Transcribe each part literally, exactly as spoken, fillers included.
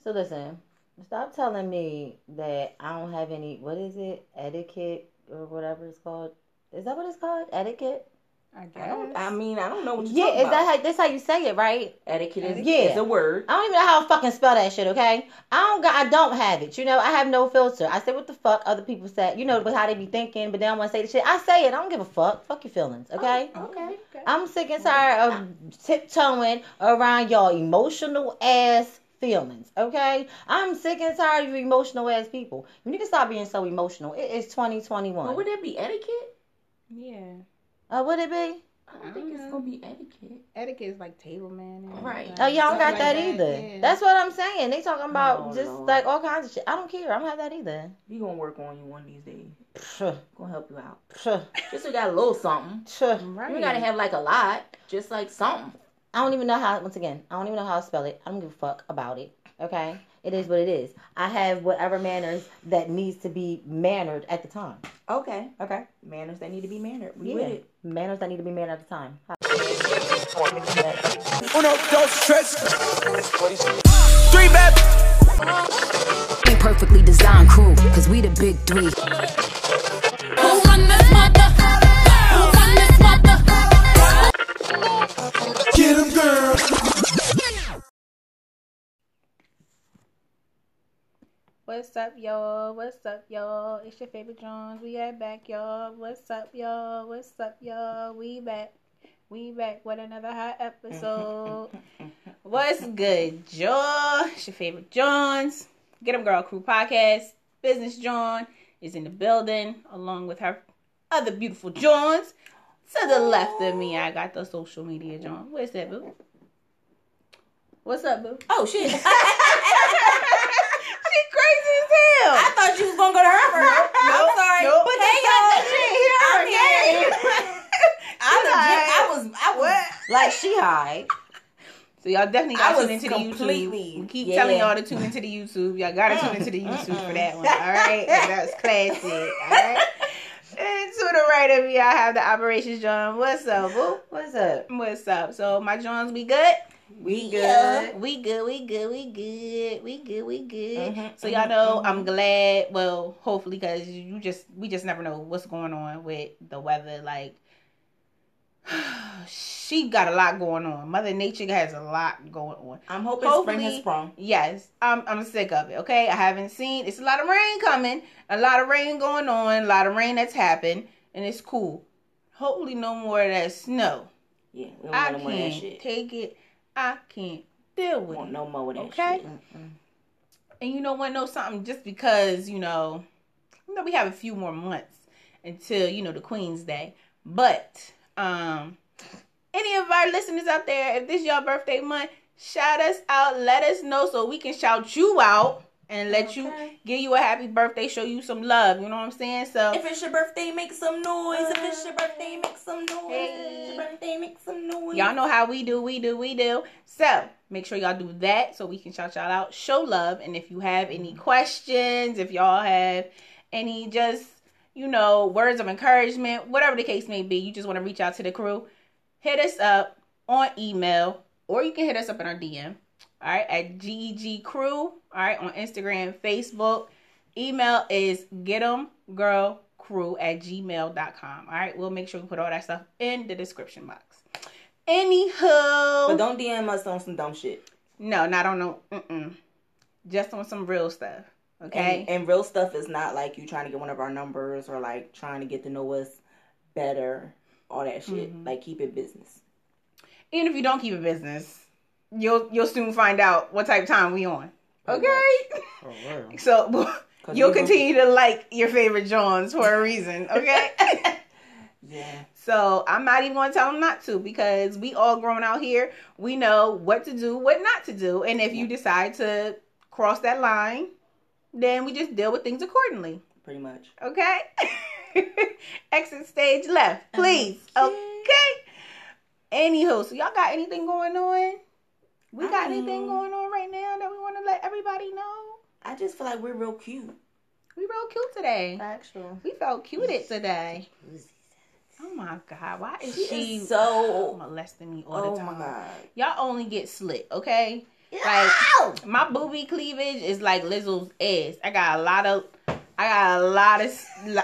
So listen, stop telling me that I don't have any. What is it? Etiquette or whatever it's called. Is that what it's called? Etiquette. I guess. I, don't, I mean, I don't know what you're yeah, talking is about. that how? That's how you say it, right? Etiquette is, yeah. is a word. I don't even know how to fucking spell that shit. Okay, I don't got. I don't have it. You know, I have no filter. I say what the fuck other people say. You know, with how they be thinking, but they don't want to say the shit. I say it. I don't give a fuck. Fuck your feelings. Okay. Oh, okay. okay. I'm sick and tired of tiptoeing around y'all emotional ass feelings. Okay. I'm sick and tired of emotional ass people. You need to stop being so emotional. It is twenty twenty-one. Well, would that be etiquette? Yeah. Uh, would it be? I don't I think don't it's gonna be etiquette. Etiquette is like table manners. Right. Oh, y'all don't got like that, that either. yeah. That's what I'm saying. They talking about Oh, just Lord. like all kinds of shit. I don't care. I don't have that either. We gonna work on you one of these days. Psh. Gonna help you out. Psh. Just so you got a little something. Psh. Right. You gotta have like a lot. Just like something. I don't even know how. Once again, I don't even know how to spell it. I don't give a fuck about it. Okay, it is what it is. I have whatever manners that needs to be mannered at the time. Okay. Okay. Manners that need to be mannered. We Yeah. with it. Manners that need to be mannered at the time. Uno, dos, tres. Three bad. Ain't perfectly designed crew, cause we the big three. Who run this mother? Who run this mother? Get 'em, girl. What's up, y'all? What's up, y'all? It's your favorite Jones. We are back, y'all. What's up, y'all? What's up, y'all? We back. We back with another hot episode. What's good, y'all? It's your favorite Jones. Get 'em Girl Crew Podcast. Business John is in the building along with her other beautiful Johns. To the left of me, I got the social media John. Where's that, boo? What's up, boo? Oh shit. She crazy as hell. I thought you was gonna go to her first. I'm sorry. Nope. But hey y'all, I'm here. I legit, I was, I was like she high. So y'all definitely I got to was tune into the completely- YouTube. We keep yeah. telling y'all to tune into the YouTube. Y'all got to tune into the YouTube for that one. All right, that was classic. All right. And to the right of me, I have the Operations John. What's up, boo? What's up? What's up? So my Johns, we good? We good. Yeah. We good, we good, we good, we good, we good. Mm-hmm, so y'all know mm-hmm. I'm glad, well, hopefully, because you just, we just never know what's going on with the weather. Like, she got a lot going on. Mother Nature has a lot going on. I'm hoping Hopefully, spring has sprung. Yes, I'm, I'm sick of it, okay? I haven't seen, it's a lot of rain coming, a lot of rain going on, a lot of rain that's happened, and it's cool. Hopefully no more of that snow. Yeah, we don't I want no more of that can't shit. take it. I can't deal with Want it. no more of that okay? shit. Mm-mm. And you know what? Know something? Just because, you know, you know, we have a few more months until, you know, the Queen's Day. But, um, any of our listeners out there, if this is your birthday month, shout us out. Let us know so we can shout you out and let Okay. you, give you a happy birthday, show you some love. You know what I'm saying? So, If it's your birthday, make some noise. If it's your birthday, make some noise. Hey. If it's your birthday, make some noise. y'all know how we do, we do, we do. So, make sure y'all do that so we can shout y'all out, show love. And if you have any questions, if y'all have any just, you know, words of encouragement, whatever the case may be, you just want to reach out to the crew, hit us up on email, or you can hit us up in our D M. All right, at G E G Crew. All right, on Instagram, Facebook. Email is getemgirlcrew at gmail dot com. All right, we'll make sure we put all that stuff in the description box. Anywho, But don't D M us on some dumb shit. no, not on no, mm-mm. Just on some real stuff. Okay. And, and real stuff is not like you trying to get one of our numbers or like trying to get to know us better. All that shit. Mm-hmm. Like keep it business. Even if you don't keep a business, you'll you'll soon find out what type of time we on. Okay. For real. So you'll we continue to like your favorite Johns for a reason. Okay. Yeah. So I'm not even going to tell them not to, because we all grown out here. We know what to do, what not to do. And if you decide to cross that line, then we just deal with things accordingly. Pretty much. Okay? Exit stage left, please. Okay? Anywho, so y'all got anything going on? We got Um, anything going on right now that we want to let everybody know? I just feel like we're real cute. We real cute today. Factual. We felt cuted today. Oh my God, why is She she is so- molesting me all Oh the time? my God. Y'all only get slit, okay? Like my boobie cleavage is like Lizzo's ass. I got a lot of, I got a lot of,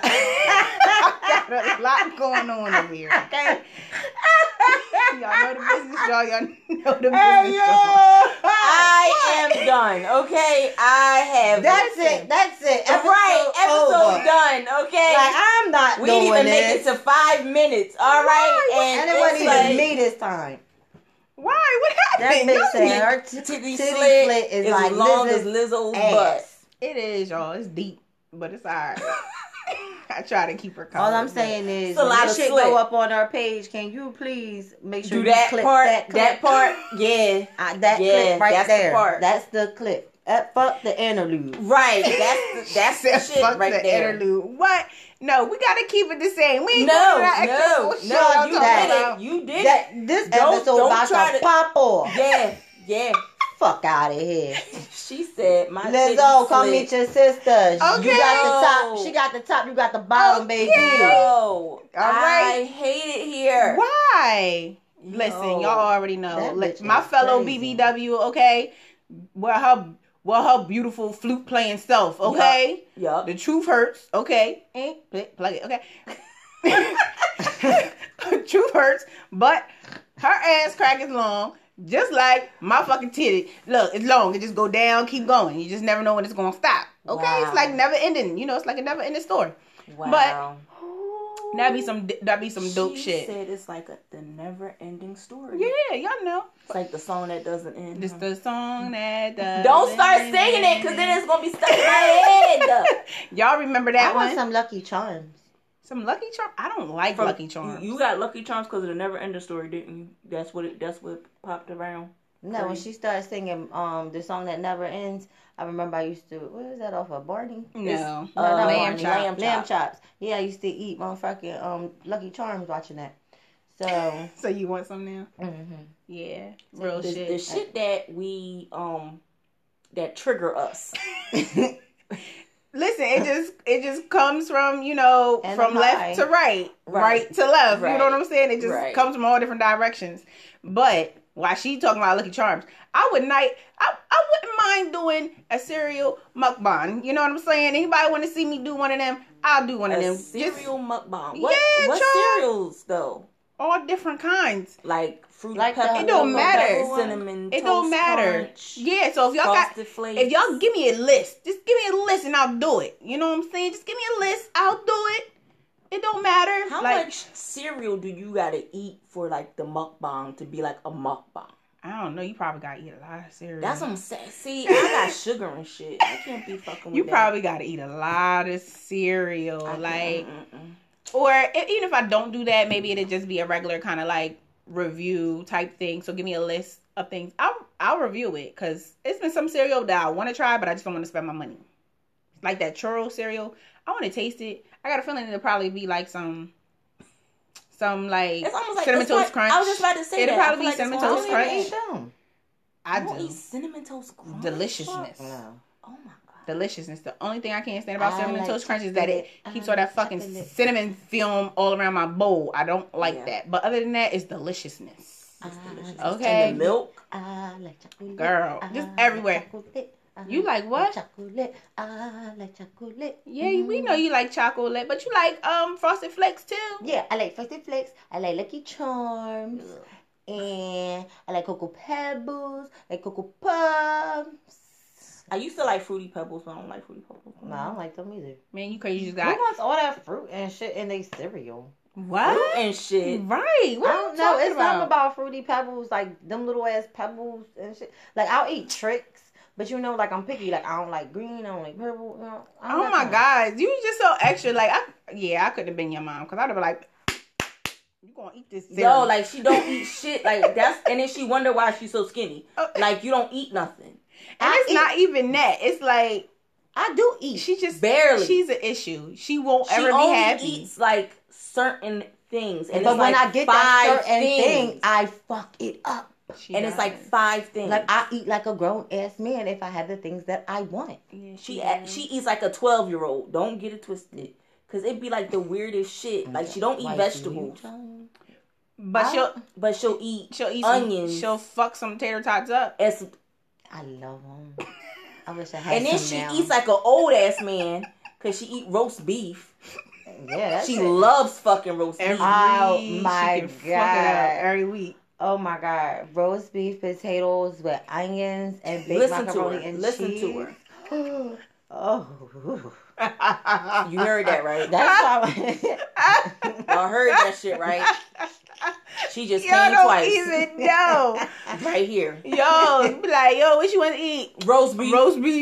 I got a lot going on over here. Okay, y'all know the business, y'all. Y'all know the business. Hey, yo, y'all. I am done. Okay, I have. That's listen. it. That's it. Episode Right, episode over. done. Okay, Like I'm not we doing didn't even this. make it to five minutes. All right, and, and it wasn't it's even like, me this time. Why? What That happened? bitch No, said her t- Titty titty slit slit is is like as long Liz's as Lizzo's ass. butt. it is, y'all. It's deep, but it's alright. I try to keep her covered. All I'm but- saying is, It's a when lot this of shit slit. go up on our page, can you please make sure Do you that clip part. that That, clip? part. Yeah. Uh, that Yeah, clip right that's the there. part. That's the clip. Uh, fuck the interlude. Right. That's the, that's the Said, shit fuck right the there. interlude. What? No, we gotta keep it the same. We ain't No, going to that extra no, bullshit no. y'all You talking did about. it. You did it. That this Don't- episode don't about try to to- pop off. Yeah. Yeah. Fuck out of here. She said, "My Lizzo, titty come slit." meet your sisters. You got the top. Okay. She got the top. You got the bottom, baby. Yo, right. I hate it here. Why? Listen, Yo. y'all already know. That Li- bitch My is fellow crazy. B B W, okay? Well, her, well, her beautiful flute playing self, okay? Yup. The truth hurts, okay? Eh, play, plug it, okay? Truth hurts, but her ass crack is long, just like my fucking titty. Look, it's long. It just go down, keep going. You just never know when it's gonna stop. Okay, Wow. it's like never ending. You know, it's like a never ending story. Wow. That'd be some. That'd be some dope she shit. said it's like a, the never-ending story. Yeah, y'all know. It's like the song that doesn't end. This the song that does. Don't start singing it, because then it's gonna be stuck in my head. Y'all remember I that want one? some Lucky Charms. Some Lucky Charms. I don't like From- Lucky Charms. You, you got Lucky Charms because of the never-ending story, didn't you? That's what it. That's what popped around. No, when she started singing um the song that never ends, I remember I used to. What was that off of Barney? no. No, Uh, not lamb Barney. chop. Lamb Lamb chop. chops. Yeah, I used to eat motherfucking um Lucky Charms watching that. So, So you want some now? mhm. Yeah, real the, shit. the shit that we um that trigger us. Listen, it just it just comes from you know And from a left high. to right, right, Right. to left. You Right. know what I'm saying? It just Right. comes from all different directions. But while she talking about Lucky Charms, I would not. I I wouldn't mind doing a cereal mukbang. You know what I'm saying? Anybody want to see me do one of them? I'll do one of A them. cereal Just mukbang. What, Yeah, what child. cereals though? all different kinds. Like fruit Like the- pepper, It don't matter. cinnamon, It don't Toast matter. Crunch, Yeah. So if y'all got Frosted Flakes. if y'all give me a list, just give me a list and I'll do it. You know what I'm saying? Just give me a list, I'll do it. It don't matter. How like, much cereal do you gotta eat for like the mukbang to be like a mukbang? I don't know. You probably gotta eat a lot of cereal. That's what I'm saying. See, I got sugar and shit. I can't be fucking with You that. probably gotta eat a lot of cereal, I can't- like, mm-mm. or if, even if I don't do that, maybe it'd just be a regular kind of like review type thing. So give me a list of things. I'll I'll review it because it's been some cereal that I want to try, but I just don't want to spend my money. Like that churro cereal, I want to taste it. I got a feeling it'll probably be like some, some like It's almost like cinnamon it's toast like- crunch. I was just about to say It'll that. I probably feel be cinnamon it's gonna toast be crunch. like- Eat them. I You don't do eat cinnamon toast crunch. deliciousness. No. Oh my god. Deliciousness. The only thing I can't stand about I cinnamon like toast crunch is that it chocolate. keeps I all that like fucking chocolate. cinnamon film all around my bowl. I don't like Yeah. that. But other than that, it's deliciousness. It's delicious. Okay. And the milk. I like chocolate. Girl, I just like everywhere. chocolate. I You like what? Chocolate. I like chocolate. Yeah, we know you like chocolate, but you like um Frosted Flakes too. Yeah, I like Frosted Flakes. I like Lucky Charms. And I like Cocoa Pebbles. I like Cocoa Puffs. I used to like Fruity Pebbles, but I don't like Fruity Pebbles. No, I don't like them either. Man, you crazy. You just Who got wants all that fruit and shit in their cereal? what? Fruit and shit. Right. What I are don't you know. talking It's about? something about Fruity Pebbles, like them little ass pebbles and shit. Like I'll eat tricks, but you know, like I'm picky. Like I don't like green. I don't like purple. You know, I don't Oh got my time. God, you just so extra. Like, I, yeah, I could have been your mom because I'd have been like, you gonna eat this? Yo, cereal. like she don't eat shit. Like that's and then she wonder why she's so skinny. Oh. Like you don't eat nothing. and I it's eat- not even that. It's like I do eat. she just Barely. She's an issue. She won't She ever be only happy. eats like certain things, and but it's when like I get five that certain things. thing, I fuck it up. She and it's like doesn't. five things. Like I eat like a grown ass man if I have the things that I want. Yeah, she does. she eats like a twelve year old. Don't get it twisted, cause it'd be like the weirdest shit. Like she don't eat Like, vegetables, you don't- but I- she'll but she'll eat she'll eat some, onions. She'll fuck some tater tots up. and some, I love them. I wish I had And then some she now. eats like an old ass man because she eat roast beef. Yeah, that's She it. loves fucking roast Every beef. Oh, week, my she can fuck it God. up every week. Oh my God. Roast beef, potatoes with onions and baked Listen to macaroni her. and Listen cheese. to her. Oh. You heard that, right? That's why. Y'all heard that shit, right? She just Y'all came don't twice. even know. Right here. Yo, be like, yo, what you want to eat? Roast beef. Roast beef.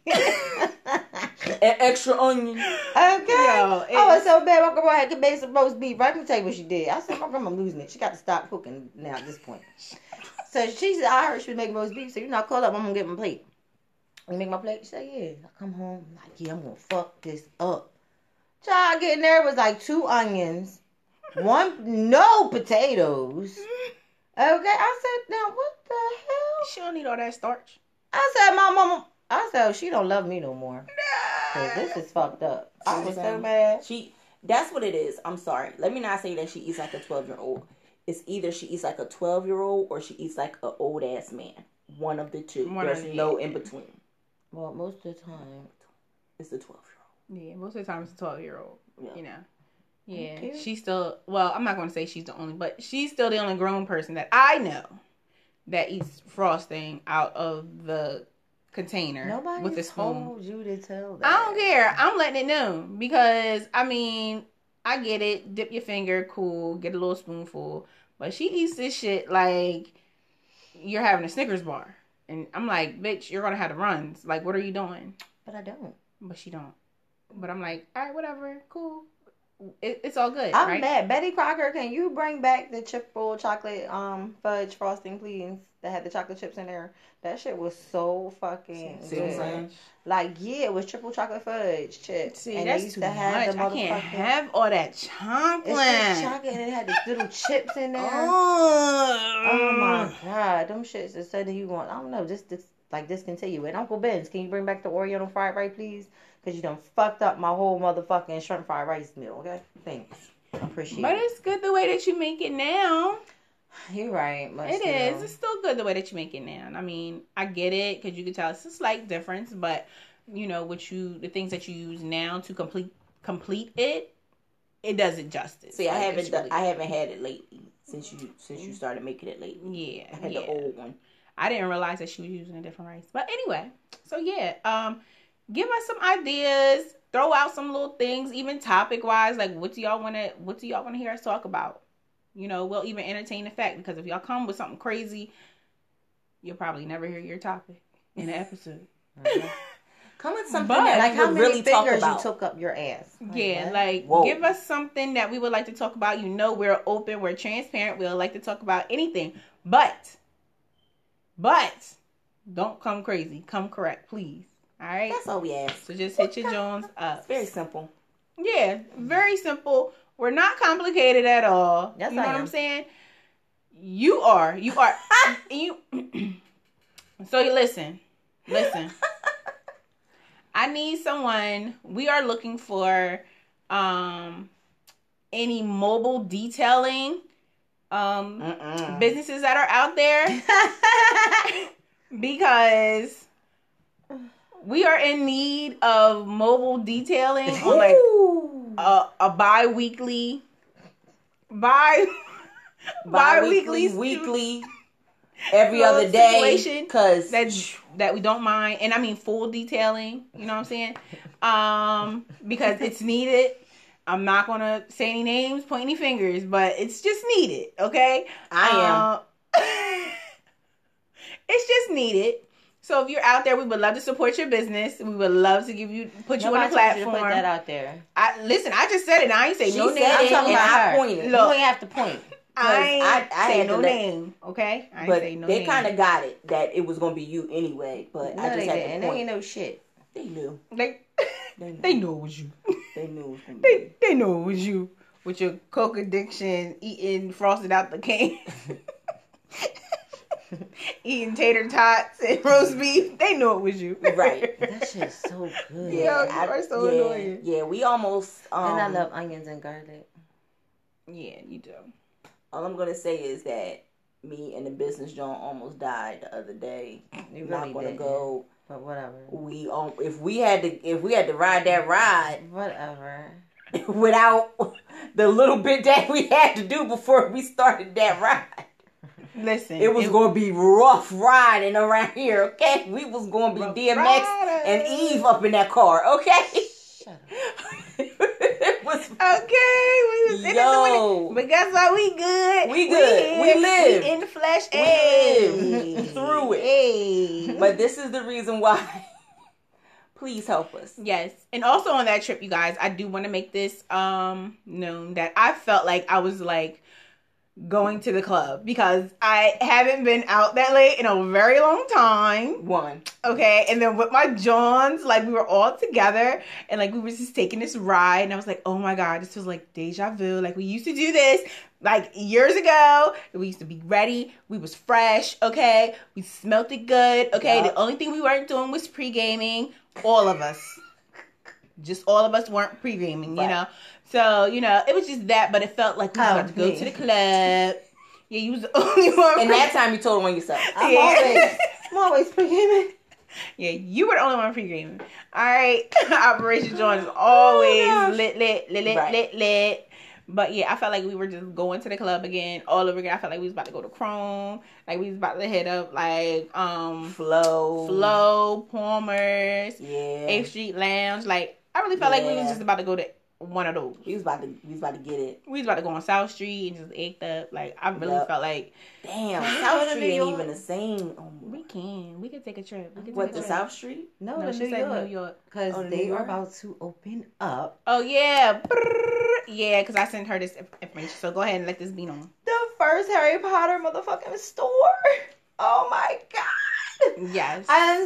And extra onion. Okay. Yo, I was so bad. My grandma had to make some roast beef. Right? Let me tell you what she did. I said, my grandma losing it. She got to stop cooking now at this point. So she said, I heard she was making roast beef. So you know, I called up. I'm going to get my plate. You make my plate? She said, yeah. I come home. I'm like, yeah, I'm going to fuck this up. Child, getting there was like two onions. One, no potatoes. Okay. I said, now what the hell? She don't need all that starch. I said, my mama. I said, oh, she don't love me no more. Cause this is fucked up. I was so mad. She, that's what it is. I'm sorry. Let me not say that she eats like a twelve year old. It's either she eats like a twelve year old or she eats like an old ass man. One of the two. One There's of the- no in between. Well, most of the time. It's the twelve year old. Yeah, most of the time it's a twelve year old. Yeah. You know. Yeah, Okay. she's still, well, I'm not going to say she's the only, but she's still the only grown person that I know that eats frosting out of the container Nobody with a spoon. told you to tell that. I don't care. I'm letting it know because, I mean, I get it. Dip your finger, cool. Get a little spoonful. But she eats this shit like you're having a Snickers bar. And I'm like, bitch, you're going to have the runs. Like, what are you doing? But I don't. But she don't. But I'm like, all right, whatever. Cool. It, it's all good, I'm right? mad. Betty Crocker, can you bring back the triple chocolate um fudge frosting, please? That had the chocolate chips in there. That shit was so fucking See what I'm good. saying? Like, yeah, it was triple chocolate fudge chips. See, and that's they used too to have much. the I can't motherfucking- have all that chocolate. It's just chocolate and it had these little chips in there. Oh, Oh my god, them shits is something you want. I don't know, just dis- like discontinue it. Uncle Ben's, can you bring back the Oriental fried rice, please? Because you done fucked up my whole motherfucking shrimp fried rice meal. Okay, thanks. I appreciate But it. it's good the way that you make it now. You're right. But It still. is. It's still good the way that you make it now. I mean, I get it because you can tell it's a slight difference, but you know what you the things that you use now to complete complete it, it does it justice. See, I Like, haven't it's done, really- I haven't had it lately since you since you started making it lately. Yeah, I had yeah. the old one. I didn't realize that she was using a different rice. But anyway, so yeah, um, give us some ideas. Throw out some little things, even topic wise. Like, what do y'all want to? What do y'all want to hear us talk about? You know, we'll even entertain the fact because if y'all come with something crazy, you'll probably never hear your topic in an episode. Come with something But, that Like we how would many really talk fingers about. you took up your ass? Yeah, what? like Whoa. give us something that we would like to talk about. You know, we're open, we're transparent. We'll like to talk about anything, but, but don't come crazy. Come correct, please. All right. That's all we ask. So just hit your Jones up. It's very simple. Yeah, very simple. We're not complicated at all. Yes, you know I what am. I'm saying? You are. You are. you. So you listen. Listen. I need someone. We are looking for um any mobile detailing um Mm-mm. businesses that are out there because we are in need of mobile detailing on like Ooh. a, a bi-weekly bi Bi-weekly, bi-weekly weekly, every little other day. situation Because that that we don't mind, and I mean full detailing, you know what I'm saying, um because it's needed. I'm not gonna say any names, point any fingers, but it's just needed. Okay, I am. It's just needed. So if you're out there, we would love to support your business. We would love to give you put you on Nobody a told you to platform. put that out there. I listen. I just said it. I ain't say She no said name. it, I'm talking and about I her. pointed. You ain't have to point. I ain't I- I say had no to let- name. Okay, I ain't But say no they name. kind of got it that it was gonna be you anyway. But No, I just they had didn't. to They point. ain't no shit. They knew. they They knew. they knew it was you. They knew it was gonna be. They they knew it was you with your coke addiction, eating frosted out the can, eating tater tots and roast beef. They knew it was you. Right. That shit's so good. Yeah, you are so yeah, annoying. Yeah, we almost. Um, And I love onions and garlic. Yeah, you do. All I'm gonna say is that me and the business John almost died the other day. You Not really gonna did. go. But whatever. We um, if we had to if we had to ride that ride Whatever. without the little bit that we had to do before we started that ride. Listen, It was going to be rough riding around here, okay? We was going to be Rough D M X riders. and Eve up in that car, okay? Shut up. It was okay, we was in Yo. it, but guess what? We good. We good. We here. live. We in the flesh. We Hey. live through it. Hey. But this is the reason why. Please help us. Yes. And also on that trip, you guys, I do want to make this um known that I felt like I was like going to the club because I haven't been out that late in a very long time. One. Okay. And then with my Johns, like we were all together and like we were just taking this ride and I was like, oh my God, this was like deja vu. Like we used to do this like years ago. We used to be ready. We was fresh. Okay. We smelt it good. Okay. Yep. The only thing we weren't doing was pre-gaming. All of us. Just all of us weren't pre-gaming, you Right. know? So, you know, it was just that, but it felt like we was Oh, about to go me. to the club. Yeah, you was the only one. And that time you told on yourself. I'm Yeah. always, I'm always pre-gaming. Yeah, you were the only one pre-gaming. All right. Operation John is always gosh. lit, lit, lit, lit, Right. lit, lit. But yeah, I felt like we were just going to the club again, all over again. I felt like we was about to go to Chrome. Like we was about to hit up like um Flow. Flo, Palmer's, Yeah. eighth Street Lounge. Like I really felt like we was Yeah. just about to go to one of those. We was about to we was about to get it. We was about to go on South Street and just act up. Like I really Yep. felt like Damn, Can we South go to Street New ain't York? even the same. Oh, we can. We could take a trip. We could what, take a the trip. South Street? No, No, to she New said York. New York. Because Oh, to they New are York? about to open up Oh yeah. Brrr. Yeah, because I sent her this information. So go ahead and let this be known. the first Harry Potter motherfucking store. Oh my God. Yes. I'm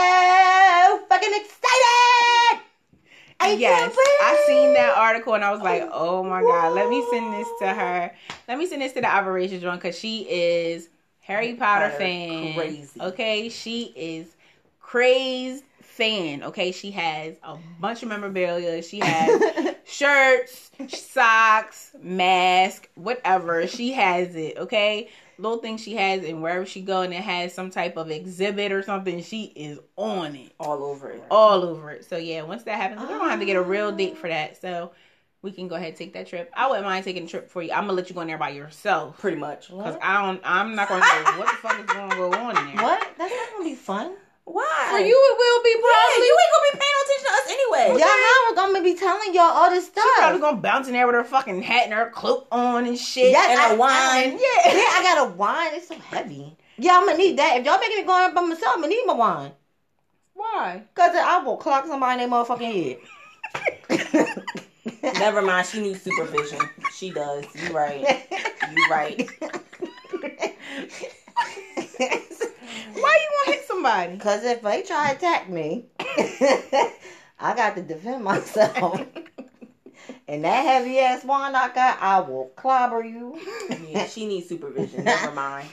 so fucking excited. I yes. can't wait. I seen that article and I was like, oh my God, let me send this to her. Let me send this to the Operation Joan because she is Harry Potter Potter fan. crazy. Okay. She is crazed fan. Okay. She has a bunch of memorabilia. She has shirts, socks, mask, whatever. She has it. Okay. Little thing she has, and wherever she go and it has some type of exhibit or something, she is on it. All over it. All over it. So yeah, once that happens, we're gonna have to get a real date for that. So we can go ahead and take that trip. I wouldn't mind taking a trip for you. I'm gonna let you go in there by yourself. Pretty much. Cause I don't I'm not gonna know what the fuck is gonna go on in there. What? That's not gonna be fun. Why? For you it will be Yeah, probably. you ain't gonna be paying no attention to us anyway. Y'all know we're gonna be telling y'all all this stuff. She probably gonna bounce in there with her fucking hat and her cloak on and shit. Yes, And I- a wine. I- yeah, I got a wine. It's so heavy. Yeah, I'm gonna need that. If y'all making me go in by myself, I'm gonna need my wine. Why? Cause I will clock somebody in their motherfucking head. Never mind. She needs supervision. She does. You right. You right. Why you wanna hit somebody? Cause if they try to attack me, I got to defend myself. And that heavy ass wine I got, I will clobber you. Yeah, she needs supervision. Never mind.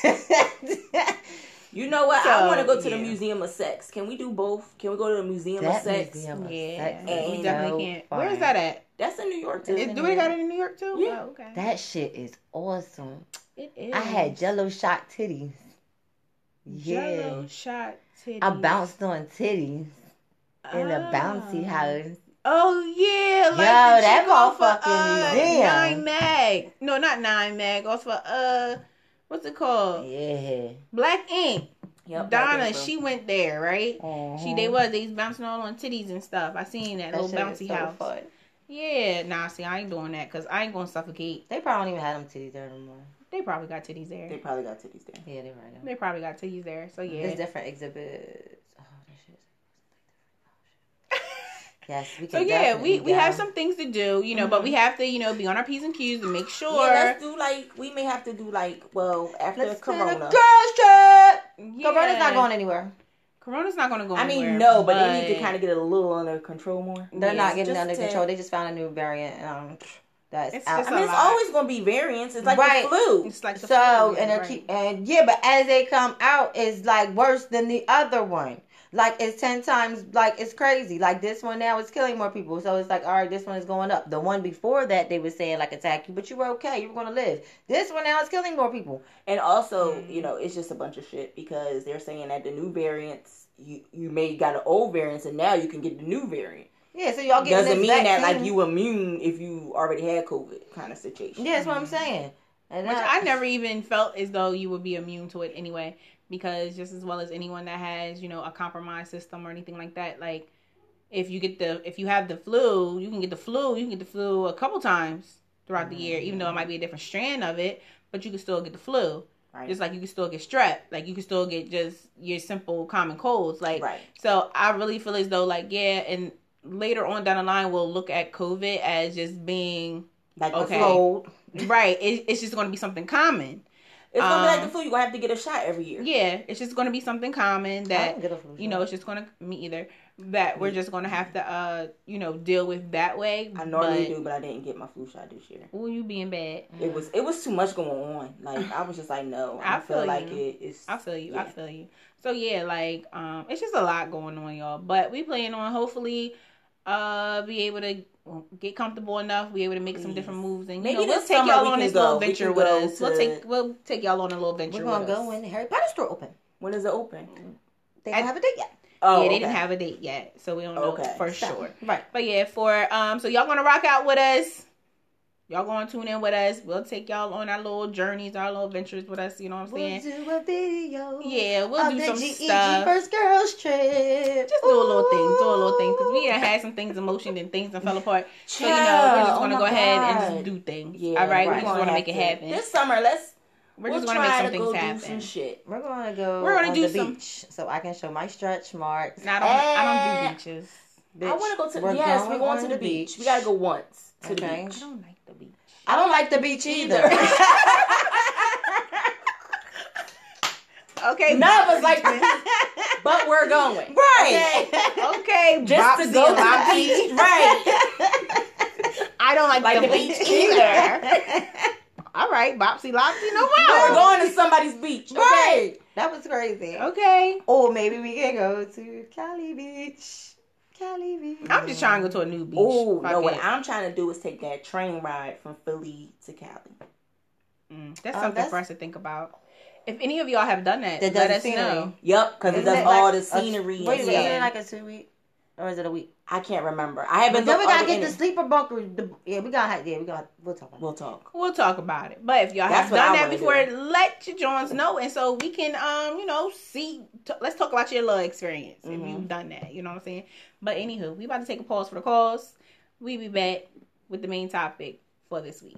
You know what? I So, want to go to yeah. the Museum of Sex. Can we do both? Can we go to the Museum of That Sex? museum of Yeah, sex we is definitely so can't. fun. Where is that at? That's in New York too. Is, do they got it in New York too? Yeah. Oh, okay. That shit is awesome. It is. I had Jello shot titties. Yeah, Jello shot titties. I bounced on titties in a bouncy Ah. house. Oh yeah, like Yo, the that chick off of, motherfucking uh, museum. Nine Mag. No, not Nine Mag. Off of uh, what's it called? Yeah. Black Ink. Yep, Donna, that is she went there, right? She they was they was bouncing all on titties and stuff. I seen that, That little shit is bouncy so house. fun. Yeah, nah, see, I ain't doing that because I ain't gonna suffocate. They probably don't even have them titties there anymore. They probably got titties there. They probably got titties there. Yeah, they right now. They probably got titties there. So yeah. There's different exhibits. Oh, that shit. Yes, we So can. yeah, we, definitely we go. have some things to do, you know, but we have to, you know, be on our P's and Q's and make sure. Yeah, let's do like we may have to do like well after Let's Corona. do the girls trip. Yeah. Corona's not going anywhere. Corona's not gonna go I mean, anywhere, no, but, they need to kind of get a little under control more. They're Yes, not getting just under to- control. They just found a new variant. Um, that's It's out. just I mean, a it's lot. always gonna be variants. It's like Right. the flu. It's like the So flu, and yeah, it right. keep, and yeah, but as they come out, it's like worse than the other one. Like it's ten times, like it's crazy. Like this one now is killing more people. So it's like, all right, this one is going up. The one before that, they were saying like attack you, but you were okay. You were gonna live. This one now is killing more people. And also, Mm-hmm. you know, it's just a bunch of shit because they're saying that the new variants, you you may got an old variants, and now you can get the new variant. Yeah, so y'all getting Doesn't this mean vaccine. that like you immune if you already had COVID kind of situation. Yeah, that's what I'm saying. And Which that- I never even felt as though you would be immune to it anyway, because just as well as anyone that has, you know, a compromised system or anything like that, like if you get the if you have the flu, you can get the flu, you can get the flu a couple times throughout the year, even though it might be a different strand of it, but you can still get the flu. Right. Just like you can still get strep, like you can still get just your simple common colds, like Right. so. I really feel as though, like, yeah, and later on down the line, we'll look at COVID as just being Like Okay. the flu. Cold. right. It, it's just going to be something common. It's gonna be like Um, the flu. You're gonna have to get a shot every year. Yeah, it's just going to be something common I that don't get a flu you know. shot. It's just going to me either that we're just going to have to uh you know deal with that way. I normally but, do, but I didn't get my flu shot this year. Oh, you being bad. It was it was too much going on. Like I was just like, no, I, I don't feel, feel like you. it. It's I feel you. I yeah. feel you. So yeah, like um, it's just a lot going on, y'all. But we plan on hopefully uh be able to get comfortable enough, be able to make some Please. different moves, and you Maybe know, we'll this take summer y'all we on can this go. little We venture can with go us. We'll to- take we'll take y'all on a little venture. We're gonna with go us. when the Harry Potter store open. When is it open? They don't I- have a date yet. Oh, yeah, they okay. didn't have a date yet, so we don't know Okay. for So, sure. Right. But yeah, for um, so y'all gonna rock out with us. Y'all gonna tune in with us. We'll take y'all on our little journeys, our little ventures with us. You know what I'm We'll saying? do a video. Yeah, we'll of do the some G E G stuff. first girls trip. Just do a little thing, do a little thing, because we done had some things in motion and things that fell apart. So you know, we're Child, just oh gonna my go ahead and God. just do things. Yeah, All right, we're we just gonna want to have make it to- happen. This summer, let's We're we'll just gonna make try some to things go do happen. some shit. We're gonna go We're gonna on do the some- beach so I can show my stretch marks. No, I don't. I don't Eh. do beaches. Bitch, I want to go to. we're Yes, we're going on to the beach. We gotta go once to Okay. the I beach. don't like the beach. I don't like the beach either. Okay, None of us like the beach, but we're going. Right. Okay? okay, Just to Bopsy go to and the Lopsy. beach, right? I don't like, Like the, the beach beach either. All right, Bopsy Lopsy, no We're problem. going to somebody's beach. Okay? Right. That was crazy. Okay, Or maybe we can go to Cali Beach. Cali Beach. I'm just trying to go to a new beach. Oh Fuck no! What it. I'm trying to do is take that train ride from Philly to Cali. Mm, that's Oh, something that's- for us to think about. If any of y'all have done that, That let does us the know. scenery. Yep, because it Isn't does it all like the a- scenery. Wait a and minute, stuff. isn't it like a two week? Or is it a week? I can't remember. I haven't. But then we looked gotta all get in the it. sleeper bunker. The, yeah, we gotta. Yeah, we got. We'll talk about it. We'll talk. We'll talk about it. But if y'all That's have what done I that wanna before, do. let your Johns know, and so we can, um, you know, see. T- let's talk about your little experience if Mhm. you've done that. You know what I'm saying? But anywho, we about to take a pause for the cause. We be back with the main topic for this week.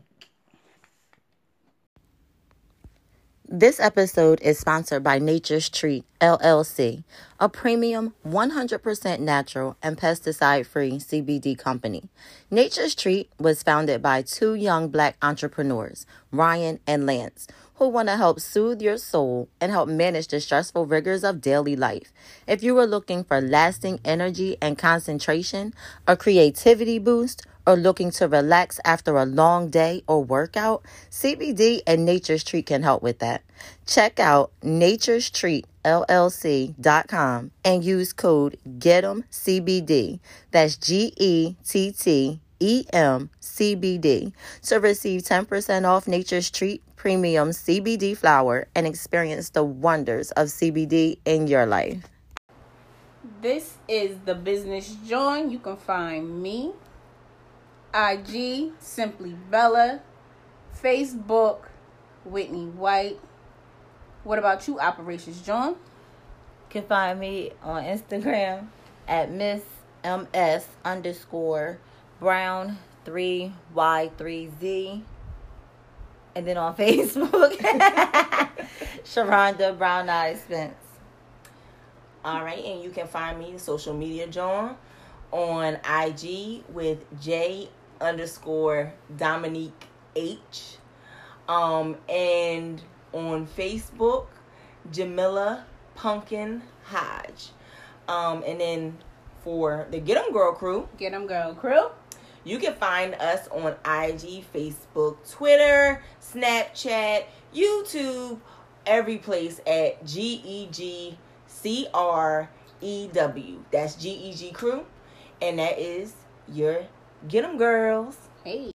This episode is sponsored by Nature's Treat, L L C, a premium one hundred percent natural and pesticide-free C B D company. Nature's Treat was founded by two young Black entrepreneurs, Ryan and Lance, who want to help soothe your soul and help manage the stressful rigors of daily life. If you are looking for lasting energy and concentration, a creativity boost, or looking to relax after a long day or workout, C B D and Nature's Treat can help with that. Check out Nature's Treat L L C dot com and use code GET'EM-C-B-D. That's G E T T E M C B D to receive ten percent off Nature's Treat Premium C B D flower and experience the wonders of C B D in your life. This is the Business John. You can find me, I G, Simply Bella, Facebook, Whitney White. What about you, Operations John? You can find me on Instagram at Miss M S underscore Brown three Y three Z. And then on Facebook, Sharonda Brown Eyes Spence. All right, and you can find me social media John on I G with J underscore Dominique H, um, and on Facebook Jamila Pumpkin Hodge, um, and then for the Get 'em Girl crew, Get 'em Girl Crew. You can find us on I G, Facebook, Twitter, Snapchat, YouTube, every place at G E G C R E W. That's G E G Crew. And that is your Get 'em Girls. Hey.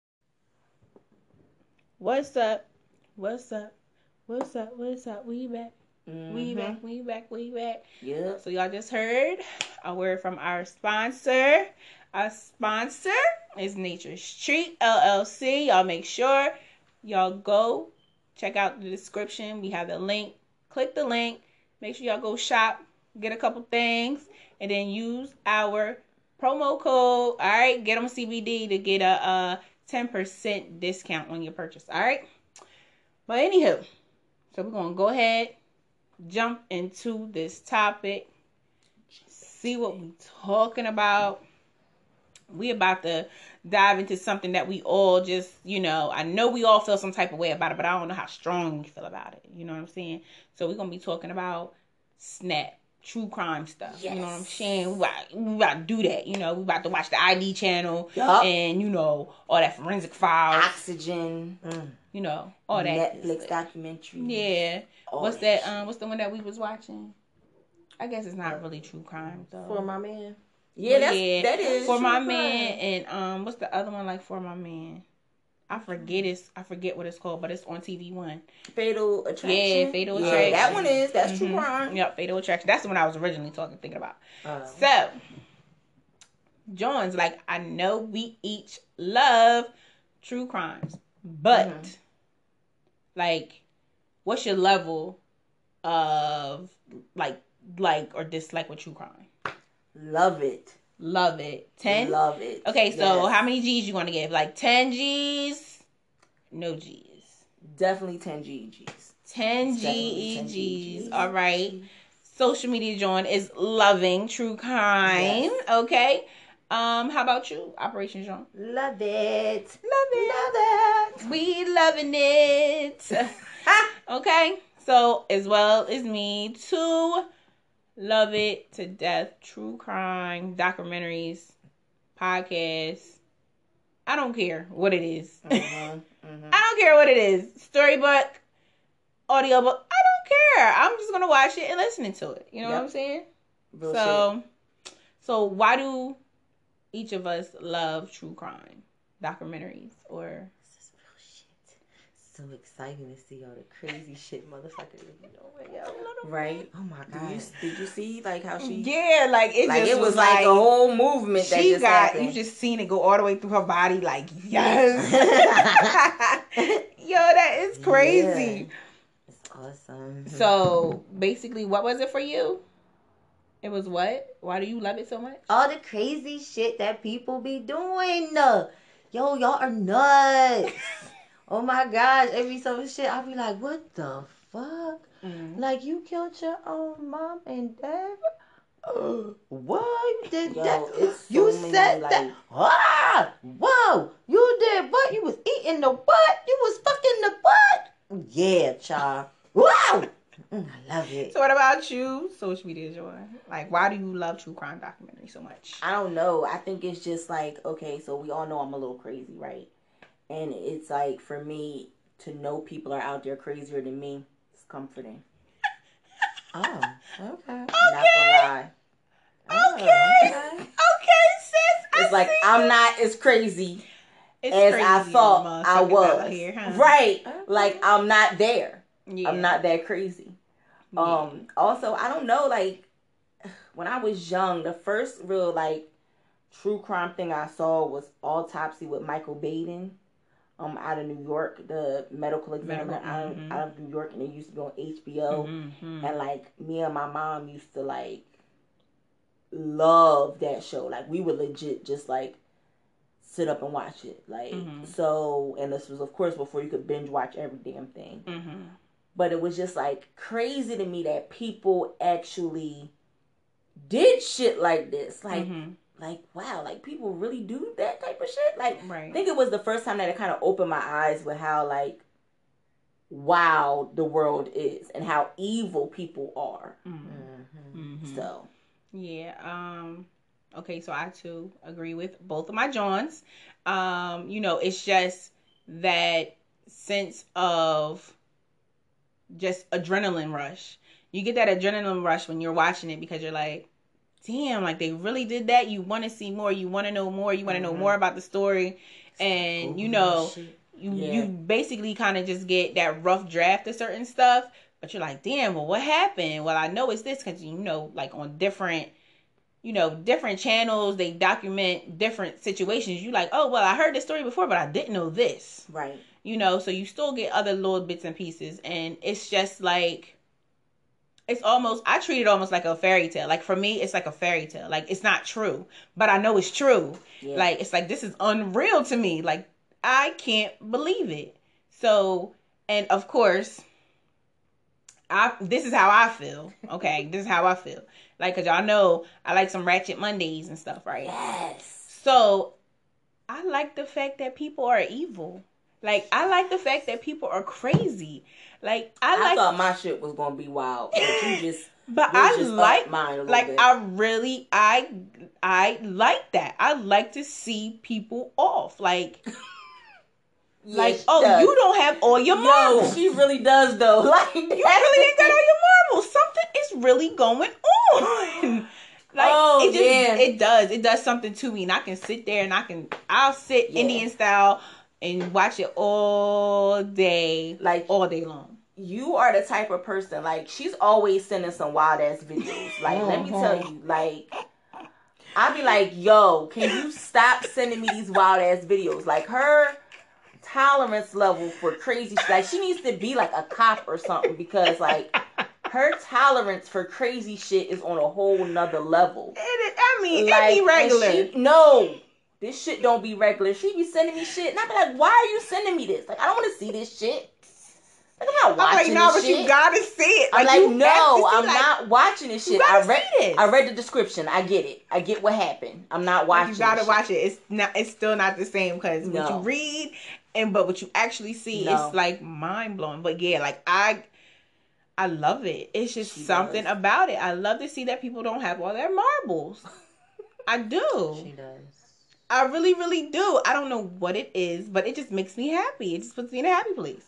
What's up? What's up? What's up? What's up? We back. Mm-hmm. We back. We back. We back. Yep. So y'all just heard a word from our sponsor. Our sponsor is Nature's Treat L L C. Y'all make sure y'all go check out the description. We have the link. Click the link. Make sure y'all go shop. Get a couple things. And then use our promo code. All right. Get them C B D to get a, a ten percent discount on your purchase. All right. But anywho, so we're going to go ahead, jump into this topic, see what we talking about. We about to dive into something that we all just, you know, I know we all feel some type of way about it, but I don't know how strong we feel about it. You know what I'm saying? So we're going to be talking about Snap, true crime stuff. Yes. You know what I'm saying? We about, we about to do that. You know, we about to watch the I D channel yep. and, you know, all that forensic files. Oxygen. Mm. You know, all that. Netflix documentary. Yeah. All what's that? that? Um, what's the one that we was watching? I guess it's not really true crime though. For My Man. Yeah, that's, yeah, that is For My crime. Man, and um, what's the other one like For My Man? I forget it's I forget what it's called, but it's on T V One. Fatal Attraction. Yeah, Fatal yeah, Attraction. that one is that's mm-hmm. true crime. Yep, Fatal Attraction. That's the one I was originally talking thinking about. Uh, so, Jones, like I know we each love true crimes, but mm-hmm. like, what's your level of like like or dislike with true crime? Love it. Love it. ten? Love it. Okay, so yes. how many G's you want to give? Like ten G's? No G's. Definitely ten G E Gs. ten G E Gs. All right. Social media John is loving true crime. Yes. Okay. Um, how about you, Operation John? Love it. Love it. Love it. We loving it. Okay. So as well as me too. Love it to death. True crime, documentaries, podcasts. I don't care what it is. Mm-hmm, mm-hmm. I don't care what it is. Storybook, audiobook. I don't care. I'm just going to watch it and listen to it. You know yep. what I'm saying? Real so, shit. so why do each of us love true crime documentaries or... So exciting to see all the crazy shit motherfuckers you know, yo. Right? Oh my god! Did you, did you see like how she? Yeah, like it like just it was, was like, like a whole movement. She that just got happened. You just seen it go all the way through her body. Like yes, yo, that is crazy. Yeah. It's awesome. So basically, what was it for you? It was what? Why do you love it so much? All the crazy shit that people be doing. Yo, y'all are nuts. Oh my gosh, every so shit, I'll be like, what the fuck? Mm-hmm. Like, you killed your own mom and dad? Uh, what? You did Yo, that? it's so you many, said like... that? Ah! Whoa! You did what? You was eating the butt? You was fucking the butt? Yeah, child. Wow! Mm, I love it. So what about you, social media joy? Like, why do you love true crime documentaries so much? I don't know. I think it's just like, okay, so we all know I'm a little crazy, right? And it's like, for me, to know people are out there crazier than me, it's comforting. Oh, okay. Okay. Not gonna lie. Oh, okay. okay. Okay, sis. I it's like, I'm you. Not as crazy it's as crazy I thought I was. Here, huh? Right. Okay. Like, I'm not there. Yeah. I'm not that crazy. Yeah. Um. Also, I don't know, like, when I was young, the first real, like, true crime thing I saw was Autopsy with Michael Baden. Um, out of New York, the medical examiner medical, out, mm-hmm. out of New York, and it used to be on H B O. Mm-hmm. And like me and my mom used to like love that show. Like we would legit just like sit up and watch it. Like mm-hmm. so, and this was of course before you could binge watch every damn thing. Mm-hmm. But it was just like crazy to me that people actually did shit like this. Like. Mm-hmm. Like, wow, like, people really do that type of shit? Like, right. I think it was the first time that it kind of opened my eyes with how, like, wow the world is and how evil people are. Mm-hmm. Mm-hmm. So. Yeah, um, Okay, so I too agree with both of my Johns. Um, you know, it's just that sense of just adrenaline rush. You get that adrenaline rush when you're watching it because you're like, damn, like they really did that. You want to see more. You want to know more. You want to mm-hmm. know more about the story. And, Ooh, you know, you, yeah. you basically kind of just get that rough draft of certain stuff. But you're like, damn, well, what happened? Well, I know it's this because, you know, like on different, you know, different channels, they document different situations. You like, oh, well, I heard this story before, but I didn't know this. Right. You know, so you still get other little bits and pieces. And it's just like, it's almost, I treat it almost like a fairy tale. Like for me, it's like a fairy tale. Like it's not true, but I know it's true. Yeah. Like, it's like, this is unreal to me. Like, I can't believe it. So, and of course, I, this is how I feel. Okay. This is how I feel. Like, cause y'all know I like some Ratchet Mondays and stuff, right? Yes. So I like the fact that people are evil. Like, I like the fact that people are crazy. Like, I, I like. I thought my shit was gonna be wild, but you just. But I just like, mine a like, bit. I really, I, I like that. I like to see people off. Like, yeah, like, oh, does. You don't have all your marbles. Yo, she really does though. Like, you really ain't got all your marbles. Something is really going on. Like, oh, it just, yeah. it does. It does something to me, and I can sit there and I can, I'll sit yeah. Indian style and watch it all day, like all day long. You are the type of person, like, she's always sending some wild ass videos. Like, let me tell you, like, I'd be like, yo, can you stop sending me these wild ass videos? Like, her tolerance level for crazy shit, like, she needs to be like a cop or something, because, like, her tolerance for crazy shit is on a whole nother level. It, I mean, like, it be regular. She, no, this shit don't be regular. She be sending me shit, and I be like, why are you sending me this? Like, I don't want to see this shit. Like, I'm not watching I'm like, no, this but shit. you gotta see it. Like, like I'm like, no, I'm like, not watching this shit. I read, I read the description. I get it. I get what happened. I'm not watching. You gotta this watch shit. it. It's not. It's still not the same because no. what you read and but what you actually see no. is like mind blowing. But yeah, like I, I love it. It's just she something does. about it. I love to see that people don't have all their marbles. I do. She does. I really, really do. I don't know what it is, but it just makes me happy. It just puts me in a happy place.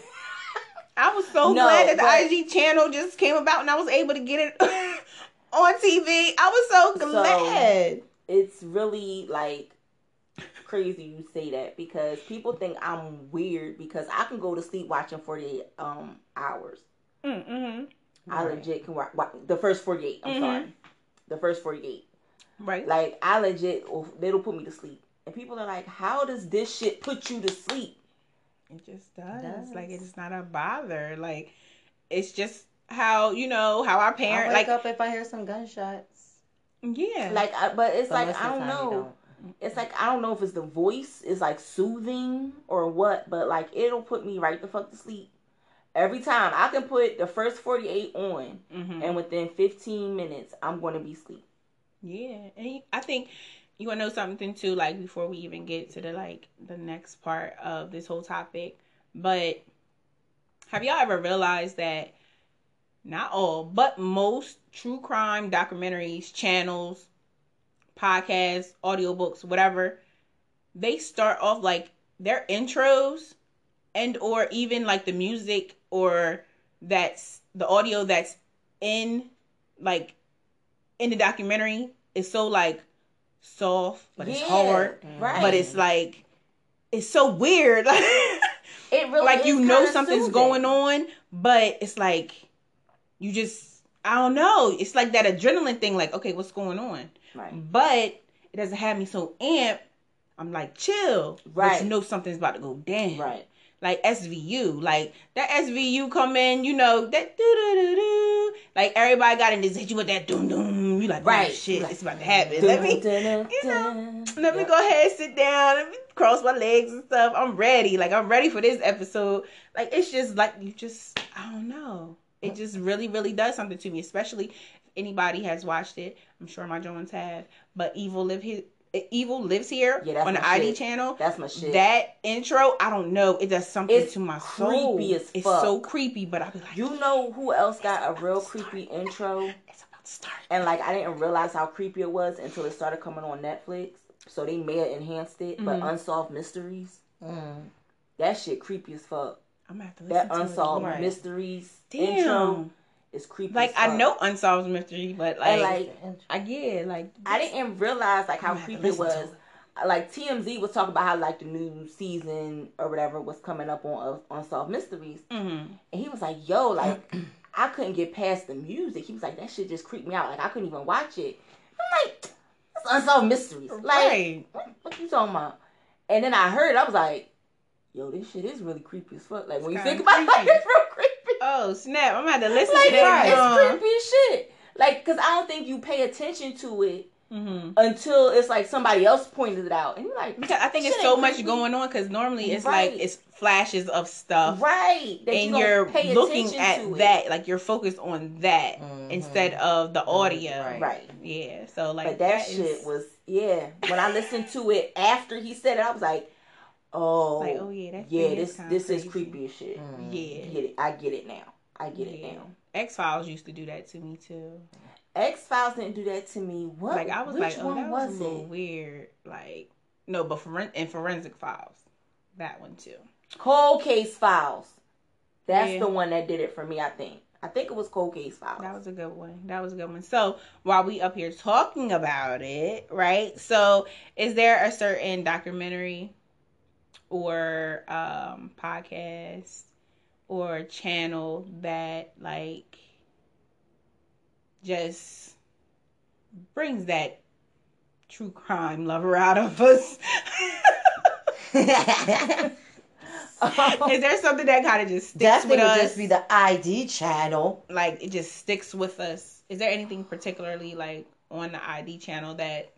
I was so no, glad that the but, I G channel just came about and I was able to get it on T V. I was so glad. So, it's really like crazy you say that, because people think I'm weird because I can go to sleep watching forty-eight um hours. Mm-hmm. I right. legit can watch, watch the first forty-eight. I'm mm-hmm. sorry. The first forty-eight. Right. Like, I legit, it'll put me to sleep. And people are like, how does this shit put you to sleep? It just does. It does. Like, it's not a bother. Like, it's just how, you know, how our parents, I wake like, up if I hear some gunshots. Yeah. Like, I, but it's but like, I don't know. Don't. It's like, I don't know if it's the voice is like soothing or what, but like, it'll put me right the fuck to sleep. Every time. I can put the first forty-eight on, mm-hmm. and within fifteen minutes, I'm going to be asleep. Yeah. And I think you want to know something too, like, before we even get to the, like, the next part of this whole topic. But have y'all ever realized that not all, but most true crime documentaries, channels, podcasts, audiobooks, whatever, they start off like their intros and or even like the music or that's the audio that's in like in the documentary is so like soft, but yeah, it's hard, right. but it's like it's so weird. It really like is you know something's soothing. going on, but it's like you just I don't know. It's like that adrenaline thing. Like, okay, what's going on? Right. But it doesn't have me so amped. I'm like chill, right? But you know something's about to go down, right? Like S V U, like that S V U come in, you know that do do do do. Like everybody got in this hit you with that doom doom. You like, right? Oh, shit, like, it's about to happen. Let me, you know, let me go ahead, sit down, let me cross my legs and stuff. I'm ready. Like I'm ready for this episode. Like it's just like you just, I don't know. It just really, really does something to me. Especially if anybody has watched it. I'm sure my Jones have. But Evil Live His. Evil Lives Here yeah, on the I D channel. That's my shit. That intro, I don't know. It does something it's to my soul. Creepy as fuck. It's so creepy, but I'll be like, you know who else got a real creepy intro? It's about Start. And like I didn't realize how creepy it was until it started coming on Netflix. So they may have enhanced it, but Mhm. Unsolved Mysteries, Mm. that shit creepy as fuck. I'm gonna have to listen That to Unsolved it. Right. Mysteries Damn. intro is creepy. Like as fuck. I know Unsolved Mystery, but like, And like I get like I didn't realize like how I'm gonna have to creepy it listen to was. Like T M Z was talking about how like the new season or whatever was coming up on uh, Unsolved Mysteries, Mm-hmm. and he was like, "Yo, like I couldn't get past the music." He was like, "That shit just creeped me out. Like I couldn't even watch it." I'm like, "It's Unsolved Mysteries. Like Right. what, what you talking about?" And then I heard, I was like, "Yo, this shit is really creepy as fuck." Like when you It's think kinda about it, like, creepy. it's real creepy. Oh snap! I'm gonna have to listen Like to that. it's John. creepy as shit. Like because I don't think you pay attention to it Mm-hmm. until it's like somebody else pointed it out, and you're like, Because I think shit it's so ain't much creepy. going on. Because normally it's Right. like it's flashes of stuff, right, that and you you're don't pay looking attention at to that, like you're focused on that Mhm. instead of the audio. Right. it. Right. Yeah. So like But that, that shit is, was yeah. When I listened to it after he said it, I was like, oh, like, oh yeah, that yeah, thing this is kinda this is crazy. creepy as shit. Mm. Yeah. Get it? I get it now. I get it Yeah. now. X Files used to do that to me too. X Files didn't do that to me. What? Like I was Which like, oh, one that was, was, a little it? weird. Like no, but foren- and Forensic Files, that one too. Cold Case Files. That's Yeah. the one that did it for me. I think. I think it was Cold Case Files. That was a good one. That was a good one. So while we up here talking about it, right? So is there a certain documentary or um, podcast or channel that like just brings that true crime lover out of us? Is there something that kind of just sticks Definitely with would us? just be the I D channel. Like it just sticks with us. Is there anything particularly like on the I D channel that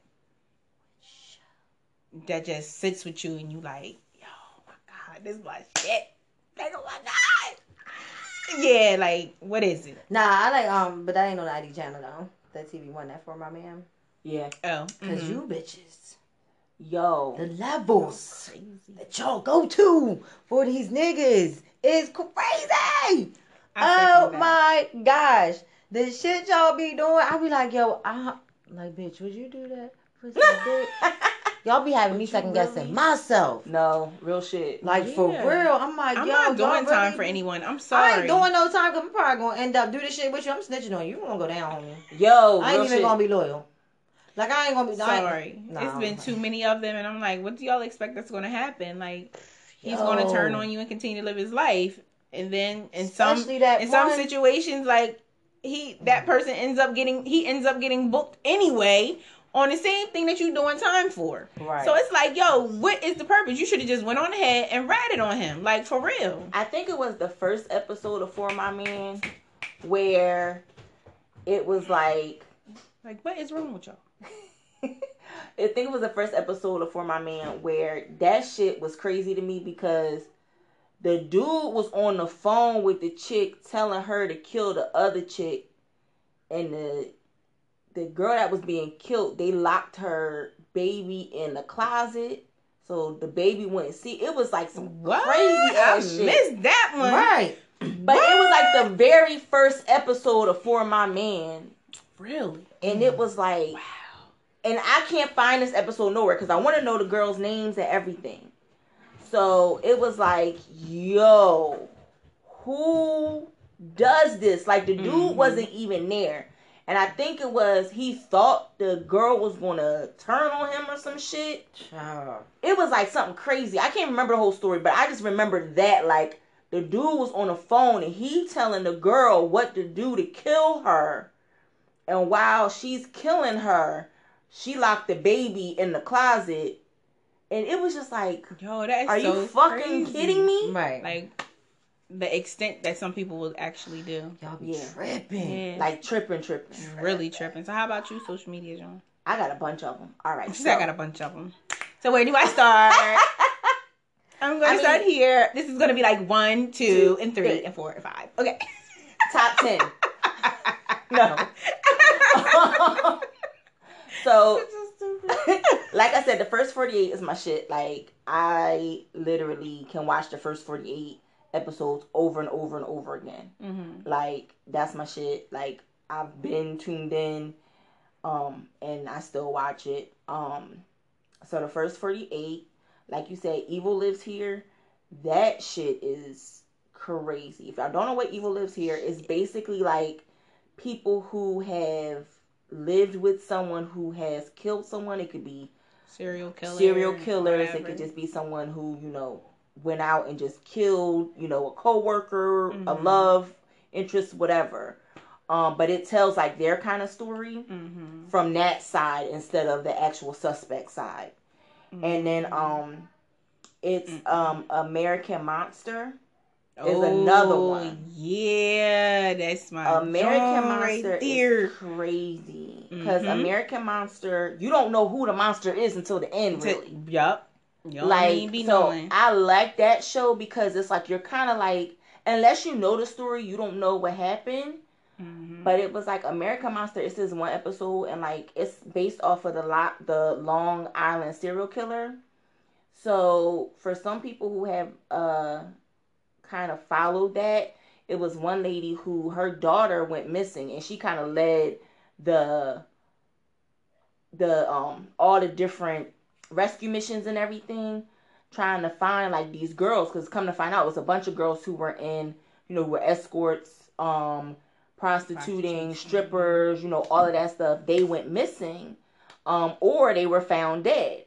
that just sits with you and you like, yo, my God, this is my shit. Like, oh my God. Yeah, like what is it? Nah, I like um, but that ain't on the I D channel though. That T V one, that for my man. Yeah. Oh, Cause mhm. you bitches, Yo. the levels Crazy. that y'all go to for these niggas is crazy. I Oh second that. my gosh, the shit y'all be doing. I be like, yo, I like, bitch, would you do that for some dick? Y'all be having Would me you second guessing really? myself. No, real shit. Like for Yeah. real, I'm like, I'm yo, not y'all doing time really- for anyone. I'm I sorry. ain't doing no time. Cause I'm probably gonna end up do this shit with you. I'm snitching on you. You gonna go down, homie. Yo, I ain't real even shit. gonna be loyal. Like I ain't gonna be. I ain't- Sorry. Nah, It's been I'm- too many of them and I'm like, what do y'all expect that's gonna happen? Like he's Yo. gonna turn on you and continue to live his life. And then in some Especially that in some one- situations like he that person ends up getting he ends up getting booked anyway on the same thing that you doing time for. Right. So it's like, yo, what is the purpose? You should have just went on ahead and ratted on him. Like for real. I think it was the first episode of For My Man where it was like Like what is wrong with y'all? I think it was the first episode of For My Man where that shit was crazy to me because the dude was on the phone with the chick telling her to kill the other chick, and the the girl that was being killed, they locked her baby in the closet so the baby wouldn't see. It was like some What? crazy I ass shit. missed that one. Right. But it was like the very first episode of For My Man, Really? and it was like, and I can't find this episode nowhere because I want to know the girls' names and everything. So it was like, yo, who does this? Like the dude Mhm. wasn't even there. And I think it was, he thought the girl was going to turn on him or some shit. Child. It was like something crazy. I can't remember the whole story, but I just remember that, like, the dude was on the phone and he telling the girl what to do to kill her. And while she's killing her, she locked the baby in the closet. And it was just like, Yo, that is are so you fucking crazy. kidding me? Right. Like the extent that some people will actually do. Y'all be Yeah. tripping. Yeah. Like tripping, tripping. Really tripping. So how about you, social media, John? I got a bunch of them. All right. She So, said I got a bunch of them. So where do I start? I'm going to I mean- start here. This is going to be like one, two, Two, and three, three. and four, and five. Okay. top ten. No. So, like I said, the first forty-eight is my shit. Like, I literally can watch the first forty-eight episodes over and over and over again. Mm-hmm. Like, that's my shit. Like, I've been tuned in, um, and I still watch it. Um, so the first forty-eight, like you said, Evil Lives Here. That shit is crazy. If y'all don't know what Evil Lives Here, it's basically like people who have lived with someone who has killed someone. It could be serial killers. Serial killers. Whatever. It could just be someone who, you know, went out and just killed, you know, a coworker, mm-hmm. a love interest, whatever. Um, but it tells like their kind of story mm-hmm. from that side instead of the actual suspect side. Mm-hmm. And then um, it's mm-hmm. um, American Monster. Is oh, another one. Yeah, that's my American Monster right there. Is crazy because mm-hmm. American Monster, you don't know who the monster is until the end, really. Yup. You like be so, knowing. I like that show because it's like you're kind of like, unless you know the story, you don't know what happened. Mm-hmm. But it was like American Monster. It's this one episode, and like it's based off of the lot, the Long Island serial killer. So for some people who have uh. kind of followed that, it was one lady who her daughter went missing, and she kind of led the the um all the different rescue missions and everything, trying to find like these girls, because come to find out it was a bunch of girls who were in, you know, were escorts, um prostituting, strippers, you know, all of that stuff. They went missing, um or they were found dead.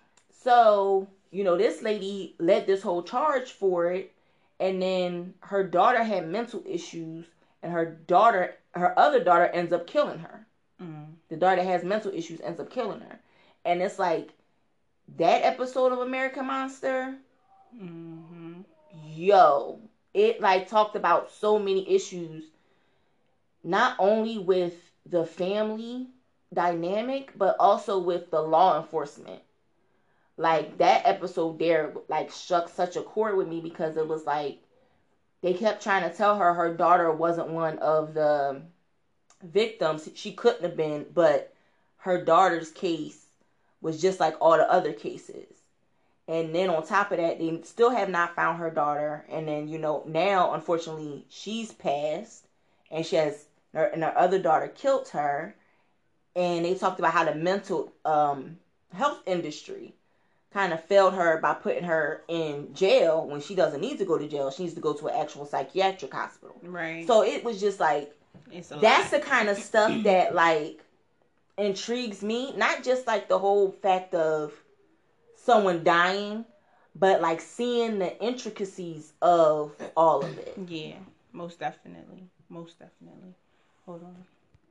So, you know, this lady led this whole charge for it. And then her daughter had mental issues, and her daughter, her other daughter ends up killing her. Mm. The daughter has mental issues, ends up killing her. And it's like, that episode of American Monster, mm-hmm. yo, it like talked about so many issues, not only with the family dynamic, but also with the law enforcement. Like, that episode there, like, struck such a chord with me because it was like, they kept trying to tell her her daughter wasn't one of the victims. She couldn't have been, but her daughter's case was just like all the other cases. And then on top of that, they still have not found her daughter. And then, you know, now, unfortunately, she's passed, and she has, her, and her other daughter killed her. And they talked about how the mental um, health industry kind of failed her by putting her in jail when she doesn't need to go to jail. She needs to go to an actual psychiatric hospital. Right. So it was just like, it's that's lot. The kind of stuff that like intrigues me. Not just like the whole fact of someone dying, but like seeing the intricacies of all of it. Yeah, most definitely. Most definitely. Hold on.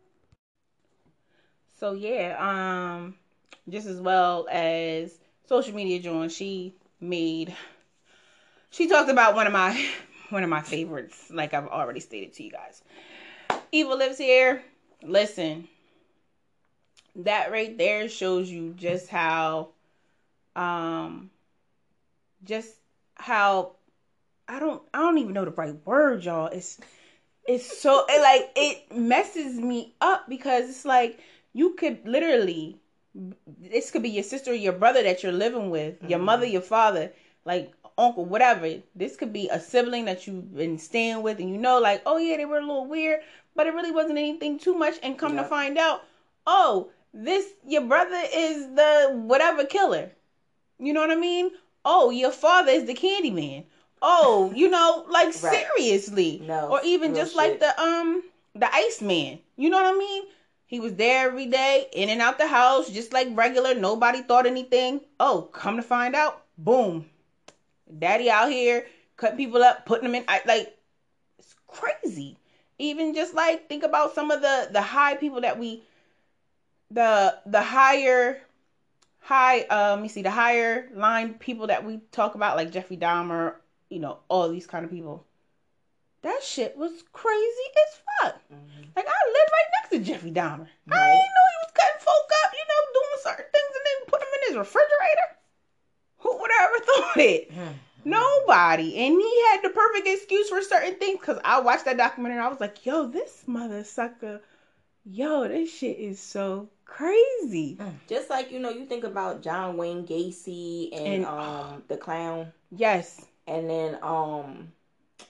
So yeah, um, just as well as Social Media Joan, she made, she talked about one of my, one of my favorites, like I've already stated to you guys. Evil Lives Here. Listen, that right there shows you just how, um, just how, I don't, I don't even know the right word, y'all. It's, it's so, it, like, it messes me up because it's like, you could literally, this could be your sister or your brother that you're living with, mm-hmm. your mother, your father, like uncle, whatever. This could be a sibling that you've been staying with, and you know, like, oh yeah, they were a little weird, but it really wasn't anything too much. And come yep. to find out, oh, this, your brother is the whatever killer. You know what I mean? Oh, your father is the candy man. Oh, you know, like right. seriously. No. Or even just shit. Like the um the Iceman. You know what I mean? He was there every day, in and out the house, just like regular. Nobody thought anything. Oh, come to find out, boom. Daddy out here, cutting people up, putting them in. I, like, it's crazy. Even just like, think about some of the, the high people that we, the the higher, high, uh, let me see, the higher line people that we talk about, like Jeffrey Dahmer, you know, all these kind of people. That shit was crazy as fuck. Mm-hmm. Like, I lived right next to Jeffrey Dahmer. Right. I didn't know he was cutting folk up, you know, doing certain things and then put them in his refrigerator. Who would have ever thought it? Mm-hmm. Nobody. And he had the perfect excuse for certain things, because I watched that documentary and I was like, yo, this mother sucker, yo, this shit is so crazy. Just like, you know, you think about John Wayne Gacy and, and um the clown. Yes. And then, um...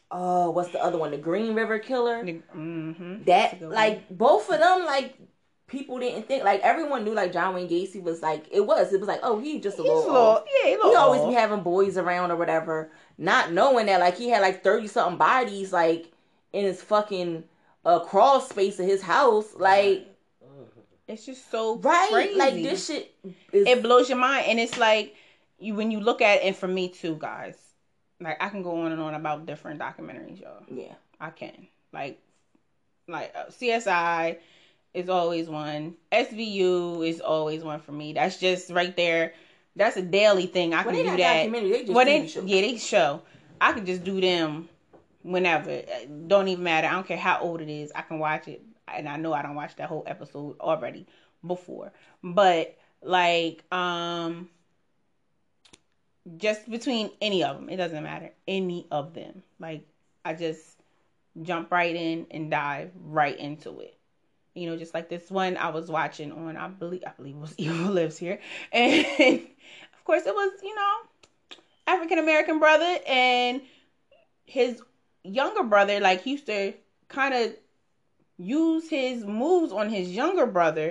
oh, what's the other one? The Green River Killer. Mm-hmm. That like both of them like. People didn't think like everyone knew like John Wayne Gacy was like it was it was like oh he just a He's little, a little off. yeah he, he always off. be having boys around or whatever, not knowing that like he had like thirty something bodies like in his fucking uh, crawl space of his house. Like it's just so right crazy. Like this shit is... it blows your mind. And it's like you when you look at it, and for me too, guys, like I can go on and on about different documentaries, y'all. Yeah, I can. Like like uh, C S I is always one. S V U is always one for me. That's just right there. That's a daily thing. I well, can they do not that. documentary, they just well, T V they, shows. yeah, they show. I can just do them whenever. Don't even matter. I don't care how old it is. I can watch it, and I know I don't watch that whole episode already before. But like, um, just between any of them, it doesn't matter. Any of them, like I just jump right in and dive right into it. You know, just like this one I was watching on, I believe, I believe it was Evil Lives Here. And of course it was, you know, African-American brother and his younger brother, like he used to kind of use his moves on his younger brother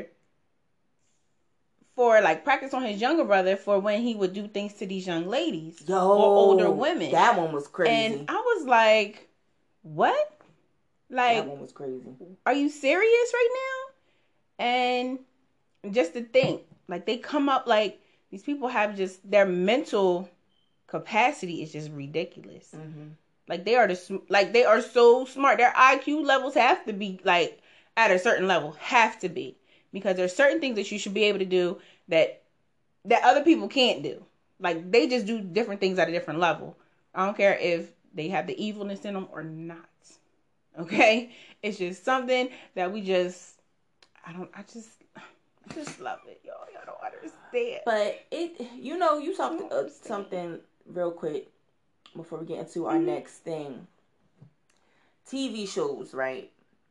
for like practice on his younger brother for when he would do things to these young ladies Yo, or older women. That one was crazy. And I was like, what? Like, that one was crazy. Are you serious right now? And just to think, like they come up like these people have just their mental capacity is just ridiculous. Mm-hmm. Like they are the like they are so smart. Their I Q levels have to be like at a certain level, have to be, because there's certain things that you should be able to do that that other people can't do. Like they just do different things at a different level. I don't care if they have the evilness in them or not. Okay, it's just something that we just, I don't, I just, I just love it, y'all. Y'all don't understand. But it, you know, you talked uh, something real quick before we get into our mm-hmm. next thing. T V shows, right?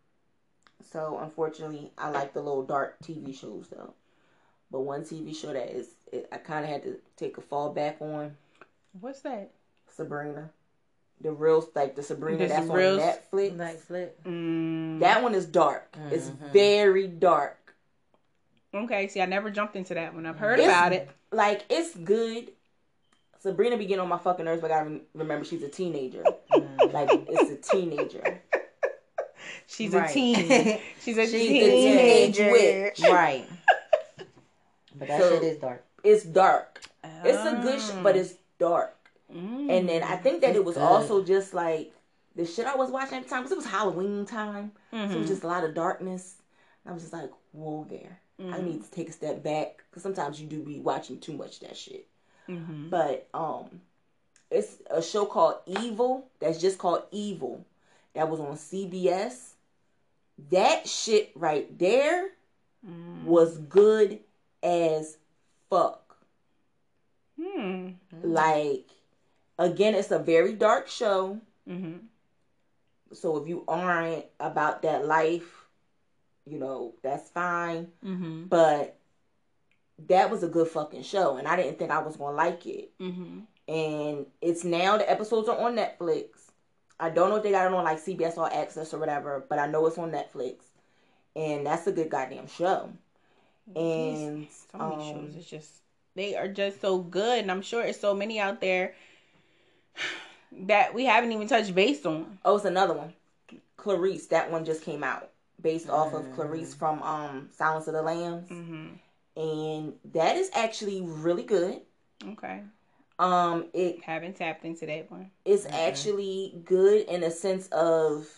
So unfortunately, I like the little dark T V shows though. But one T V show that is, it, I kind of had to take a fall back on. What's that? Sabrina. The real, like the Sabrina this that's real, on Netflix. Netflix. Mm. That one is dark. Mm-hmm. It's very dark. Okay, see, I never jumped into that one. I've heard it's, about it. Like, it's good. Sabrina be getting on my fucking nerves, but I gotta remember she's a teenager. Mm. Like, it's a teenager. She's right. a teen. She's a she's teenager. Witch. Right. But that so, shit is dark. It's dark. Oh. It's a good sh- but it's dark. Mm. And then I think that it's it was good. also just like the shit I was watching at the time, because it was Halloween time. Mm-hmm. So it was just a lot of darkness. And I was just like, whoa there. Mm-hmm. I need to take a step back, because sometimes you do be watching too much of that shit. Mm-hmm. But um, it's a show called Evil, that's just called Evil, that was on C B S. That shit right there mm. was good as fuck. Hmm. Like, again, it's a very dark show. Mm-hmm. So if you aren't about that life, you know, that's fine. Mm-hmm. But that was a good fucking show, and I didn't think I was going to like it. Mm-hmm. And it's now, the episodes are on Netflix. I don't know if they got it on like C B S All Access or whatever, but I know it's on Netflix. And that's a good goddamn show. And so many um, shows, it's just, they are just so good. And I'm sure it's so many out there that we haven't even touched base on. Oh, it's another one. Clarice, that one just came out. Based mm-hmm. off of Clarice from um, Silence of the Lambs. Mm-hmm. And that is actually really good. Okay. Um, it haven't tapped into that one. It's mm-hmm. actually good in a sense of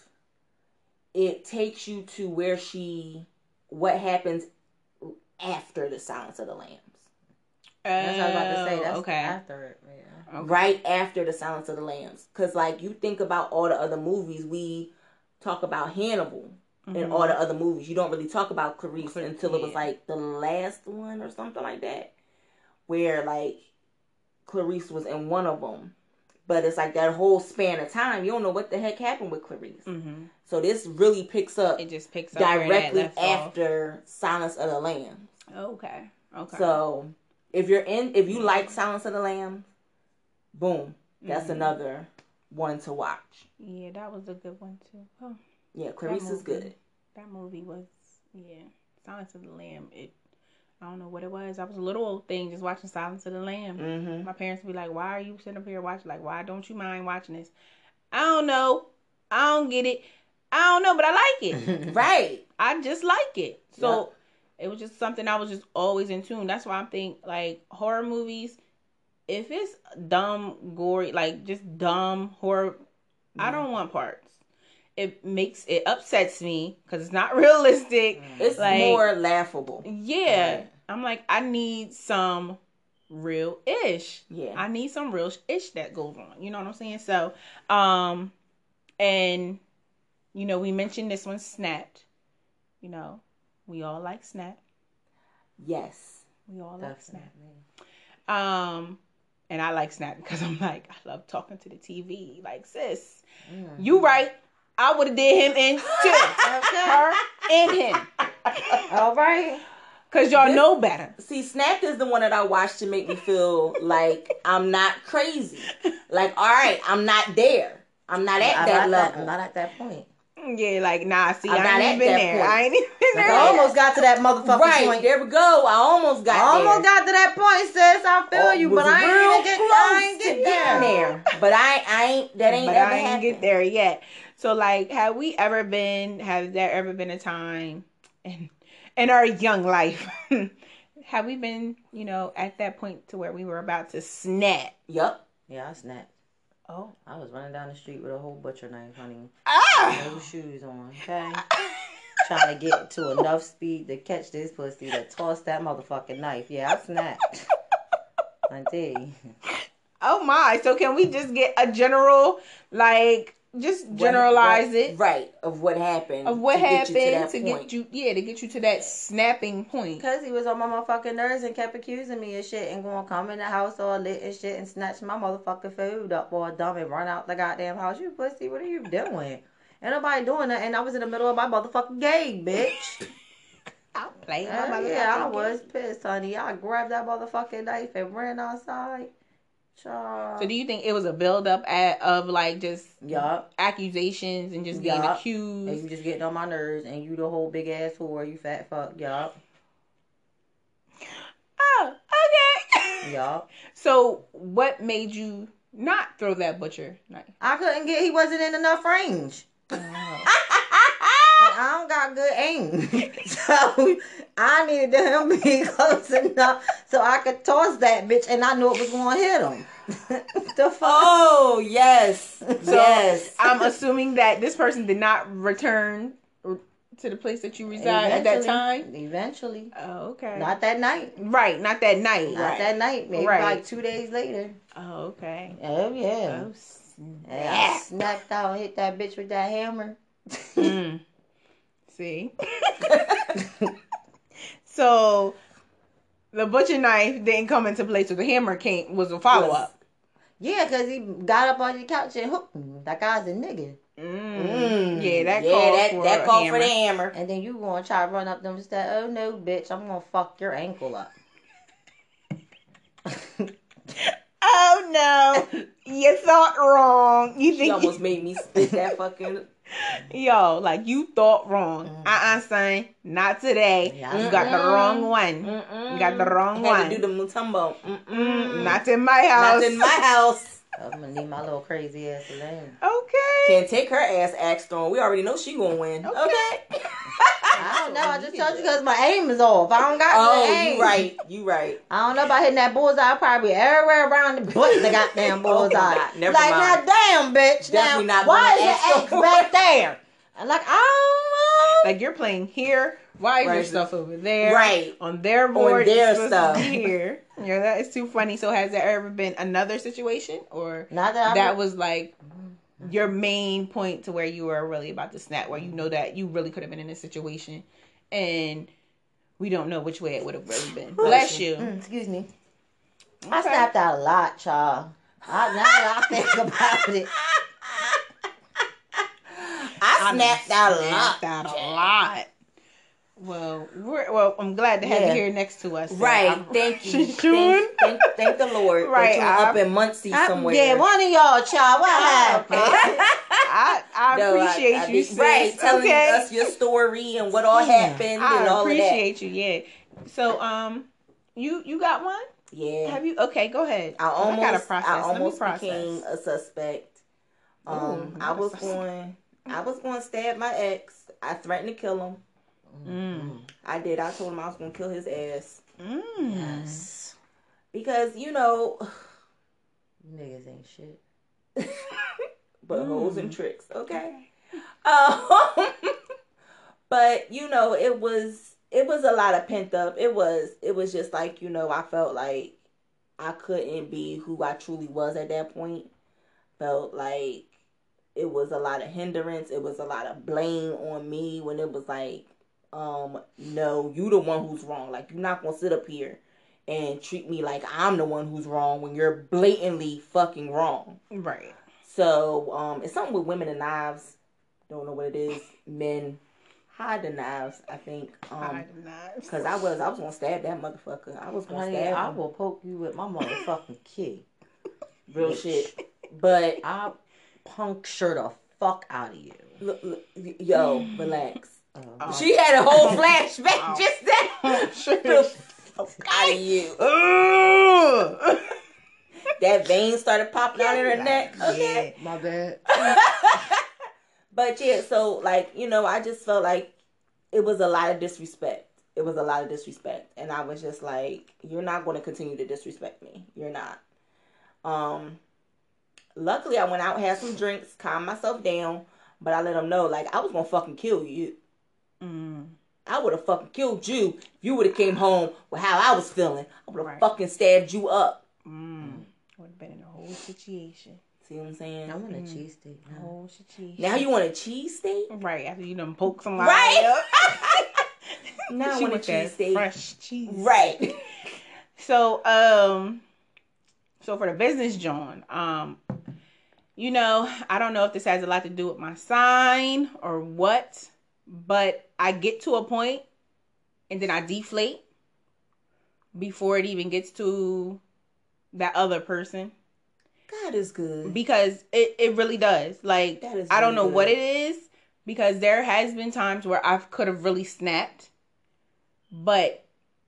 it takes you to where she, what happens after the Silence of the Lambs. Uh, That's what I was about to say. That's okay. after it. Yeah. Okay. Right after the Silence of the Lambs. Because, like, you think about all the other movies, we talk about Hannibal mm-hmm. and all the other movies. You don't really talk about Clarice Clarice until yeah. it was, like, the last one or something like that. Where, like, Clarice was in one of them. But it's like that whole span of time, you don't know what the heck happened with Clarice. Mm-hmm. So this really picks up. It just picks up directly left after off. Silence of the Lambs. Okay. Okay. So if you're in, if you like Silence of the Lambs, boom, that's mm-hmm. another one to watch. Yeah, that was a good one too. Oh, Yeah, Clarice is good. That movie was, yeah, Silence of the Lamb. It, I don't know what it was. I was a little old thing just watching Silence of the Lamb. Mm-hmm. My parents would be like, "Why are you sitting up here watching? Like, why don't you mind watching this?" I don't know. I don't get it. I don't know, but I like it. Right. I just like it. So Yep. it was just something I was just always in tune. That's why I'm think like horror movies. If it's dumb, gory, like just dumb horror, mm. I don't want parts. It makes it upsets me because it's not realistic. It's like, more laughable. Yeah, right. I'm like I need some real ish. Yeah, I need some real ish that goes on. You know what I'm saying? So, um, and you know we mentioned this one, Snapped. You know, we all like Snap. Yes, we all Definitely. like Snap. Um. And I like Snap because I'm like, I love talking to the T V. Like, sis, mm-hmm. you right. I would have did him in too. Her and him. All right. Because y'all this, know better. See, Snapped is the one that I watched to make me feel like I'm not crazy. Like, all right, I'm not there. I'm not at I'm that not level. That, I'm not at that point. Yeah, like, nah, see, I'm I ain't even been there. Point. I ain't even been there. I almost got to that motherfucking right, point. There we go. I almost got I there. almost got to that point, sis. I feel oh, you, but I ain't even get, I ain't get there. there. But I, I ain't, that ain't but ever I ain't happened. get there yet. So, like, have we ever been, has there ever been a time in, in our young life, have we been, you know, at that point to where we were about to snap? Yep. Yeah, I snapped. Oh. I was running down the street with a whole butcher knife, honey. Ah! No shoes on, okay? Trying to get to enough speed to catch this pussy to toss that motherfucking knife. Yeah, I snapped. I did. Oh my. So can we just get a general, like, just generalize what, what, it? Right. Of what happened. Of what to happened get you to, that to point. get you, yeah, to get you to that snapping point. Because he was on my motherfucking nerves and kept accusing me of shit and going to come in the house all lit and shit and snatch my motherfucking food up all dumb and run out the goddamn house. You pussy, what are you doing? Ain't nobody doing that, and I was in the middle of my motherfucking game, bitch. I'll play my Uh, motherfucking yeah, I game. was pissed, honey. I grabbed that motherfucking knife and ran outside. Child. So do you think it was a buildup at, of like just Yup. accusations and just being Yup. accused? And you just getting on my nerves, and you the whole big ass whore, you fat fuck, yup. Oh, okay. Yup. So what made you not throw that butcher knife? I couldn't get, he wasn't in enough range. Oh. I don't got good aim. So I needed him to be close enough so I could toss that bitch and I knew it was going to hit him. The fuck? Oh, yes. So yes. I'm assuming that this person did not return to the place that you reside at that time? Eventually. Oh, okay. Not that night. Right, not that night. Not right. that night. Maybe Right. like two days later. Oh, okay. Oh, yeah. Oh, And I snapped out and hit that bitch with that hammer. Mm. See? So, the butcher knife didn't come into play, so the hammer came, was a follow-up. Yeah, because he got up on your couch and hooked me. That guy's a nigga. Mm. Mm. Yeah, that yeah, called that, for that a called hammer. for the hammer. And then you gonna try to run up them steps. Oh no, bitch! I'm gonna fuck your ankle up. Oh no, you thought wrong. You She think almost made me spit that fucking. yo, like you thought wrong. Mm. Uh-uh, son, not today. Yeah. You got the Mm-mm. wrong one. Mm-mm. You got the wrong Had one. to do the mutumbo. Mm, Mm-mm. not in my house. Not in my house. I'm gonna leave my little crazy ass alone. Okay. Can't take her ass axed on. We already know she gonna win. Okay. Okay. I don't know. I just told you because my aim is off. I don't got Oh, the aim. you right. You right. I don't know about hitting that bullseye. Probably everywhere around the butt the goddamn bullseye. God, never like, mind. now damn, bitch. Definitely now, not why gonna is ask your X for back it. there? And like, I Like you're playing here. Why is your Right. stuff over there? Right. On their board, their it's supposed stuff. to be here. Yeah, that is too funny. So has there ever been another situation, or don't know. Not that I that was like your main point to where you were really about to snap, where you know that you really could have been in this situation, and we don't know which way it would have really been. Bless you. Mm, excuse me. I Okay. snapped out a lot, y'all. I, now that I think about it. I snapped out a lot. Snapped out a lot. Well, we're, well, I'm glad to have Yeah. you here next to us. So Right. I'm- Thank you. June? Thank, thank, thank the Lord. Right, That you're I- up in Muncie I- somewhere. yeah, one of y'all, child. What happened? I, I No, appreciate I- I you, be- sis. Right, telling okay? us your story and what all happened I and all of that. appreciate you. Yeah. So, um, you you got one? Yeah. Have you? Okay, go ahead. I almost, gotta process. I Let me almost process. became a suspect. Um, Ooh, I not a was suspect. going, I was going to stab my ex. I threatened to kill him. Mm. I did. I told him I was going to kill his ass Mm. Yes. because you know, Niggas ain't shit. but Mm. hoes and tricks. Okay. Um, but you know, it was it was a lot of pent up. It was it was just like you know, I felt like I couldn't be who I truly was at that point. Felt like it was a lot of hindrance. It was a lot of blame on me when it was like, um, no, you the one who's wrong. Like, you're not gonna sit up here and treat me like I'm the one who's wrong when you're blatantly fucking wrong. Right. So, um, it's something with women and knives. Don't know what it is. Men hide the knives, I think. Um, Hide the knives. Cause I was, I was gonna stab that motherfucker. I was gonna Honey, stab I him. will poke you with my motherfucking key. Real shit. But I puncture the fuck out of you. look, look, yo, relax. Uh, She had a whole flashback Oh. just then. Sure. The fuck out of you. Ugh. That vein started popping out in her neck. Okay. Yeah. my bad. But yeah, so like, you know, I just felt like it was a lot of disrespect. It was a lot of disrespect. And I was just like, you're not going to continue to disrespect me. You're not. Um, luckily I went out, had some drinks, calmed myself down, but I let them know, like, I was going to fucking kill you. Mm. I would have fucking killed you if you would have came home with how I was feeling. I would have Right. fucking stabbed you up. Mm. Would have been in a whole situation. See what I'm saying? I want a Mm. cheesesteak. A whole situation. Now you want a cheesesteak? Right after you done poke somebody Right? up. Now I She want a want that cheesesteak. fresh cheese. Right. So, um, so for the business, John, um, you know, I don't know if this has a lot to do with my sign or what, but I get to a point and then I deflate before it even gets to that other person. God is good. Because it, it really does. Like, That is I don't know really what good. it is, because there has been times where I could have really snapped, but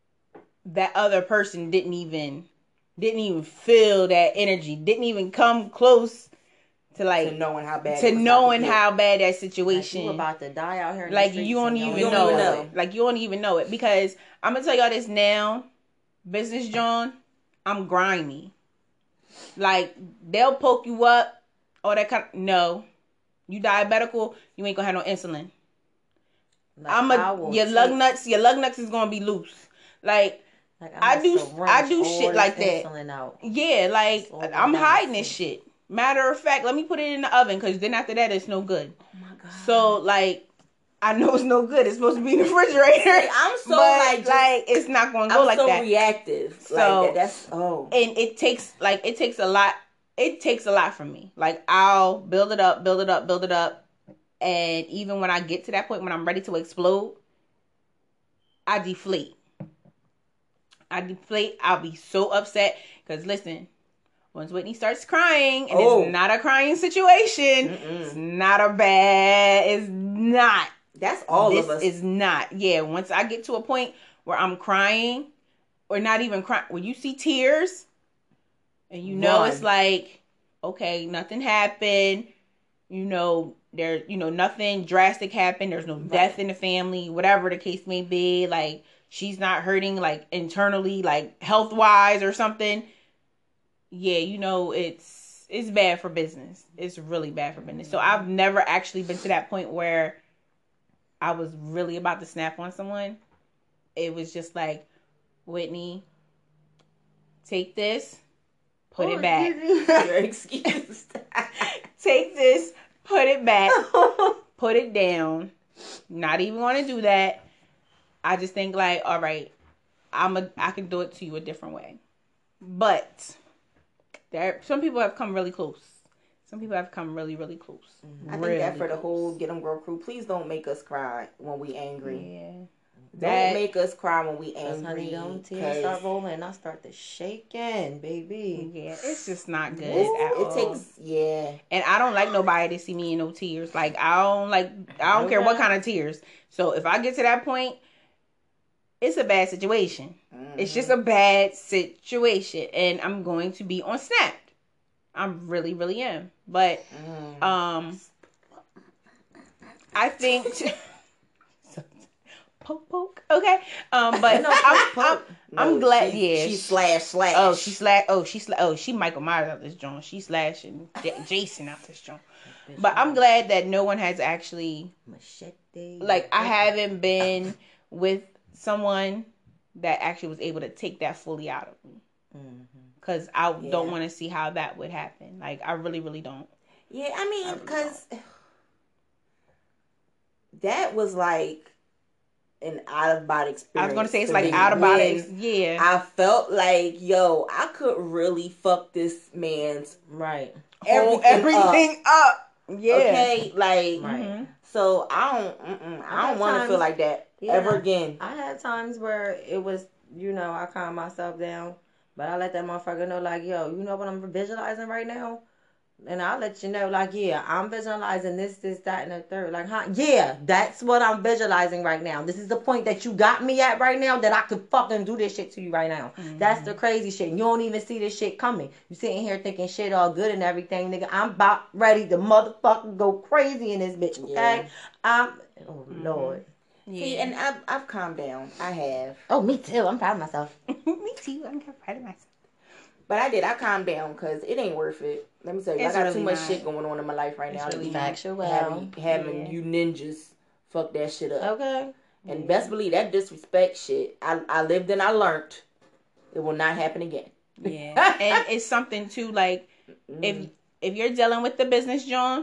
that other person didn't even didn't even feel that energy, didn't even come close to like To knowing how bad to it was knowing about to how bad that Like situation. you about to die out here. In Like the you don't streets and even don't know. even it. know. Like you don't even know it, because I'm gonna tell y'all this now, business John, I'm grimy. Like they'll poke you up, all that kind. Of, no, you diabetical, you ain't gonna have no insulin. Like, I'm I a will your take- lug nuts. Your lug nuts is gonna be loose. Like like, I I'ma do- syringe I do all shit this like that. insulin out. yeah, like It's all I'm hiding this nonsense. shit. Matter of fact, let me put it in the oven, because then after that it's no good. Oh my God. So like I know it's no good. It's supposed to be in the refrigerator. I'm so but, like, just, like it's not gonna go I'm like so that. reactive. So- like that. That's oh. And it takes like it takes a lot. It takes a lot from me. Like I'll build it up, build it up, build it up, and even when I get to that point when I'm ready to explode, I deflate. I deflate. I'll be so upset because listen, once Whitney starts crying, and Oh. it's not a crying situation, Mm-mm. it's not a bad. It's not. That's all this of us. is not. Yeah, once I get to a point where I'm crying, or not even crying, when you see tears, and you know Run. it's like, okay, nothing happened. You know, there, you know, nothing drastic happened. There's no death in the family, whatever the case may be. Like she's not hurting, like internally, like health wise or something. Yeah, you know, it's it's bad for business. It's really bad for business. So I've never actually been to that point where I was really about to snap on someone. It was just like, Whitney, take this, put Oh, it back. Your excuse. Take this, put it back, put it down. Not even going to do that. I just think like, all right, I'm a, I can do it to you a different way. But there, some people have come really close. Some people have come really, really close. I think that for the whole Get 'em Girl crew, please don't make us cry when we angry. Yeah. Don't That- make us cry when we Cause angry. honey, them tears 'cause start rolling and I start to shaking, baby. Yeah, it's just not good it's- at it all. takes, yeah. And I don't like nobody to see me in no tears. Like I don't like I don't care what Okay. kind of tears. So if I get to that point, it's a bad situation. Mm-hmm. It's just a bad situation, and I'm going to be on Snap. I really, really am. But Mm. um, I think poke poke. Okay. Um, but No, I'm, poke, I'm, poke. I'm No, glad. she- yeah, she slash slash. Oh, she slash. Oh, she slash. Oh, she Michael Myers out this joint. She slashing J- Jason out this joint. But I'm glad that no one has actually, Machete. like, I haven't been with someone that actually was able to take that fully out of me. Mm-hmm. Because I Yeah. don't want to see how that would happen. Like, I really, really don't. Yeah, I mean, I really because that was like an out of body experience. I was going to say it's for like me. out of body. When Yeah. I felt like, yo, I could really fuck this man's Right. Hold everything, everything up. Yeah. Okay, like, Right. Mhm. so I don't, mm-mm, I I don't want to have feel times- like that Yeah. ever again. I had times where it was, you know, I calm myself down, but I let that motherfucker know, like, yo, you know what I'm visualizing right now? And I'll let you know, like, yeah, I'm visualizing this, this, that, and the third. Like, huh? Yeah, that's what I'm visualizing right now. This is the point that you got me at right now, that I could fucking do this shit to you right now. Mm-hmm. That's the crazy shit. You don't even see this shit coming. You sitting here thinking shit all good and everything, nigga. I'm about ready to motherfucking go crazy in this bitch, okay? Yeah. I'm, oh, Lord. See, Yeah. and I've, I've calmed down. I have. Oh, me too. I'm proud of myself. Me too. I'm proud of myself. But I did. I calmed down because it ain't worth it. Let me tell you, It's I got really too much not. shit going on in my life right It's now. to really be not. Factual. having having Yeah. you ninjas fuck that shit up. Okay. And best believe that disrespect shit. I I lived and I learned. It will not happen again. Yeah. And it's something too, like, if if you're dealing with the business, John,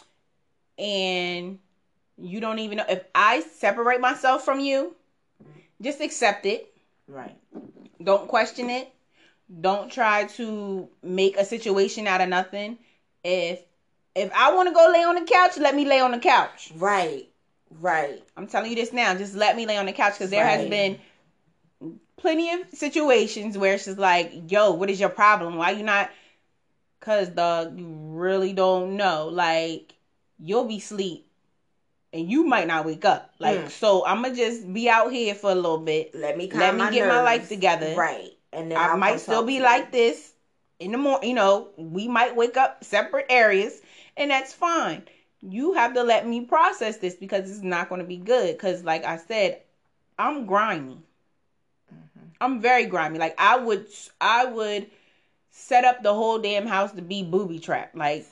and you don't even know, if I separate myself from you, just accept it. Right. Don't question it. Don't try to make a situation out of nothing. If if I want to go lay on the couch, let me lay on the couch. Right. Right. I'm telling you this now. Just let me lay on the couch, because there has Right. been plenty of situations where it's just like, yo, what is your problem? Why you not? Because, dog, you really don't know. Like, you'll be asleep and you might not wake up. Like, Mm. so I'm going to just be out here for a little bit. Let me calm Let me my get my nerves. life together. Right. And then I I'll might come still talk be to like you. this in the morning. You know, we might wake up separate areas, and that's fine. You have to let me process this, because it's not going to be good. Because, like I said, I'm grimy. Mm-hmm. I'm very grimy. Like, I would, I would set up the whole damn house to be booby trap. Like,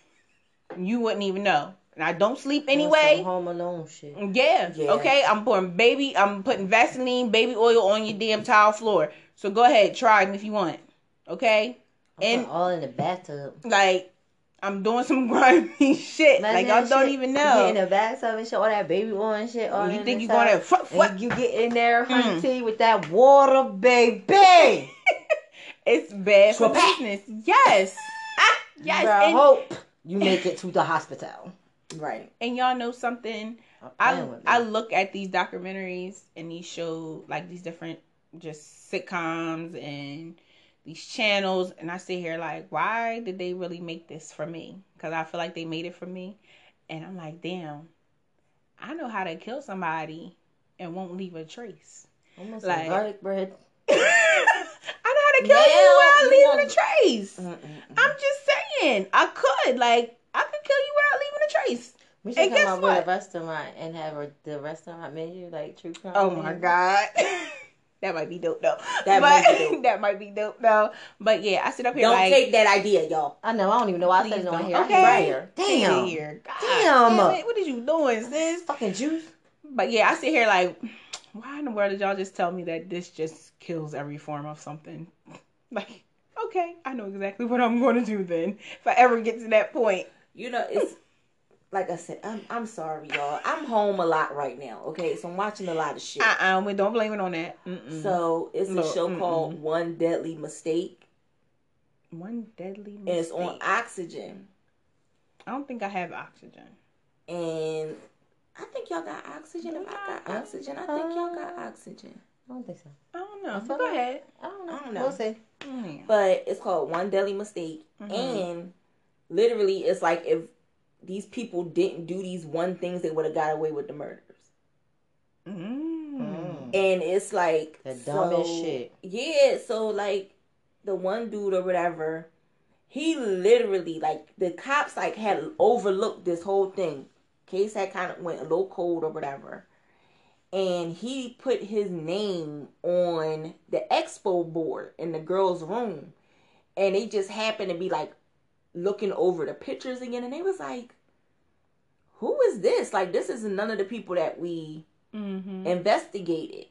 you wouldn't even know. And I don't sleep Some anyway. Home Alone shit. Yeah. Yeah. Okay. I'm pouring baby. I'm putting Vaseline, baby oil on your damn tile floor. So go ahead, try them if you want. Okay. I'm And putting all in the bathtub. like, I'm doing some grimy shit. Man, like, that y'all don't shit, even you Get in know. the bathtub and shit, all that baby oil and shit. All You in think the you tub. going to fuck And what? you get in there, Mm. hunty, with that water, baby. It's bad for Swap. business. Yes. Yes. Bruh, And, hope you make it to the hospital. Right. and y'all know something. Stop I playing with me. I look at these documentaries and these show, like, these different just sitcoms and these channels, and I sit here like, why did they really make this for me? Because I feel like they made it for me, and I'm like, damn, I know how to kill somebody and won't leave a trace. Almost like- like garlic bread. I know how to kill Now you without you leaving want- a trace. Mm-mm. I'm just saying, I could, like, I could kill you without leaving a trace. We should And come guess up what? with a restaurant and have a, the restaurant menu, like true crime. Oh my menu. god. That might be dope though. That but, might be dope. that might be dope though. But yeah, I sit up here Don't like, take that idea, y'all. I know. I don't even know why I please said it on don't. here. I Okay. hate Right. here. Sit Damn. here. God Damn. damn it. What is you doing, sis? Fucking juice. But yeah, I sit here like, why in the world did y'all just tell me that this just kills every form of something? Like, okay, I know exactly what I'm going to do then. If I ever get to that point. You know, it's like I said, I'm I'm sorry, y'all. I'm home a lot right now, okay? So I'm watching a lot of shit. Uh-uh, we don't blame it on that. Mm-mm. So it's a Look, show mm-mm. called One Deadly Mistake, One deadly mistake. and it's on Oxygen. I don't think I have oxygen. And I think y'all got oxygen. If I got oxygen, I think y'all got oxygen. I don't think so. I don't know. feel Go like- ahead. I don't know. I don't know. We'll see. Mm. But it's called One Deadly Mistake. Mhm. And literally, it's like if these people didn't do these one things, they would have got away with the murders. Mm. And it's like The so- dumbest shit. Yeah, so like the one dude or whatever, he literally like the cops like had overlooked this whole thing. Case had kind of went a little cold or whatever. And he put his name on the expo board in the girls' room. And they just happened to be like looking over the pictures again. And they was like, who is this? Like, this is none of the people that we Mm-hmm. investigated.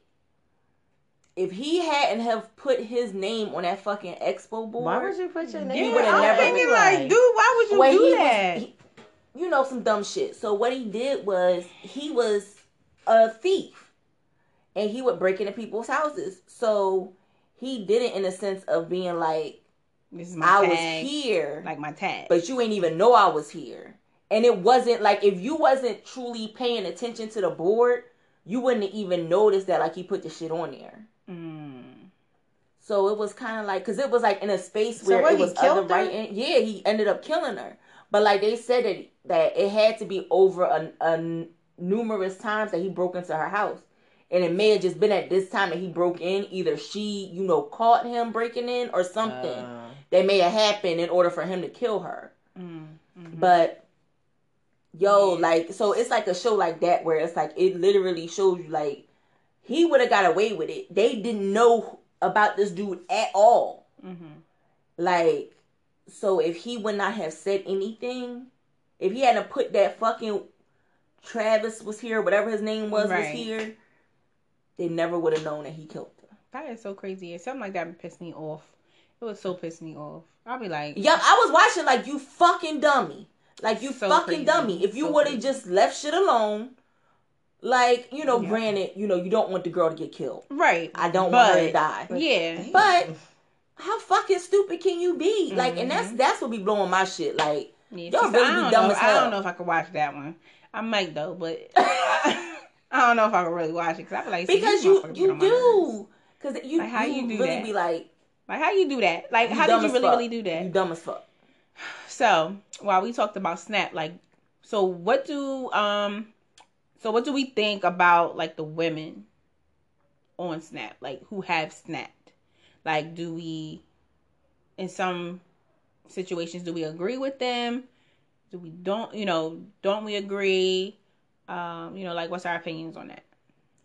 If he hadn't have put his name on that fucking expo board, Why would you put your name? Yeah, would've I'm never- thinking like, dude, why would you well, do he that? was, he- you know, some dumb shit. So what he did was he was a thief, and he would break into people's houses. So he did it in a sense of being like, This is my I was tag. here, Like my tag. but you ain't even know I was here. And it wasn't like if you wasn't truly paying attention to the board, you wouldn't even notice that like he put the shit on there. Mm. So it was kind of like, because it was like in a space So where what, it he was killed other her? writing. Yeah, he ended up killing her. But like they said that that it had to be over a, a numerous times that he broke into her house, and it may have just been at this time that he broke in. Either she, you know, caught him breaking in or something Uh, that may have happened in order for him to kill her. Mm. Mhm. But yo, Yeah. like, so it's like a show like that where it's like it literally shows you like he would have got away with it. They didn't know about this dude at all. Mhm. Like, so if he would not have said anything, if he hadn't put that fucking Travis was here, whatever his name was, was Right. here, they never would have known that he killed her. That is so crazy. Something like that would piss me off. It would so piss me off. I'll be like, Yup, I was watching like you fucking dummy. Like you So fucking crazy. dummy. If you So would have crazy. just left shit alone, like, you know, Yeah. granted, you know, you don't want the girl to get killed. right. I don't but, want her to die. Yeah. But how fucking stupid can you be? Like, and that's Mhm. that's what be blowing my shit. Like, Yeah, y'all see, really I be don't dumb know. as I hell. don't know if I could watch that one. I might though, but I, don't know if I could really watch it because I feel like see, because these you motherfuckers get you on my nerves. do. Because you, Like, how you, you do really that? be like, Like, how you do that? Like, you how dumb did you as really, fuck. really do that? You dumb as fuck. So, while we talked about Snap, like, so what do um, so what do we think about like the women on Snap, like who have snapped? Like, do we, in some situations, do we agree with them? Do we don't, you know, don't we agree? Um, you know, like, what's our opinions on that?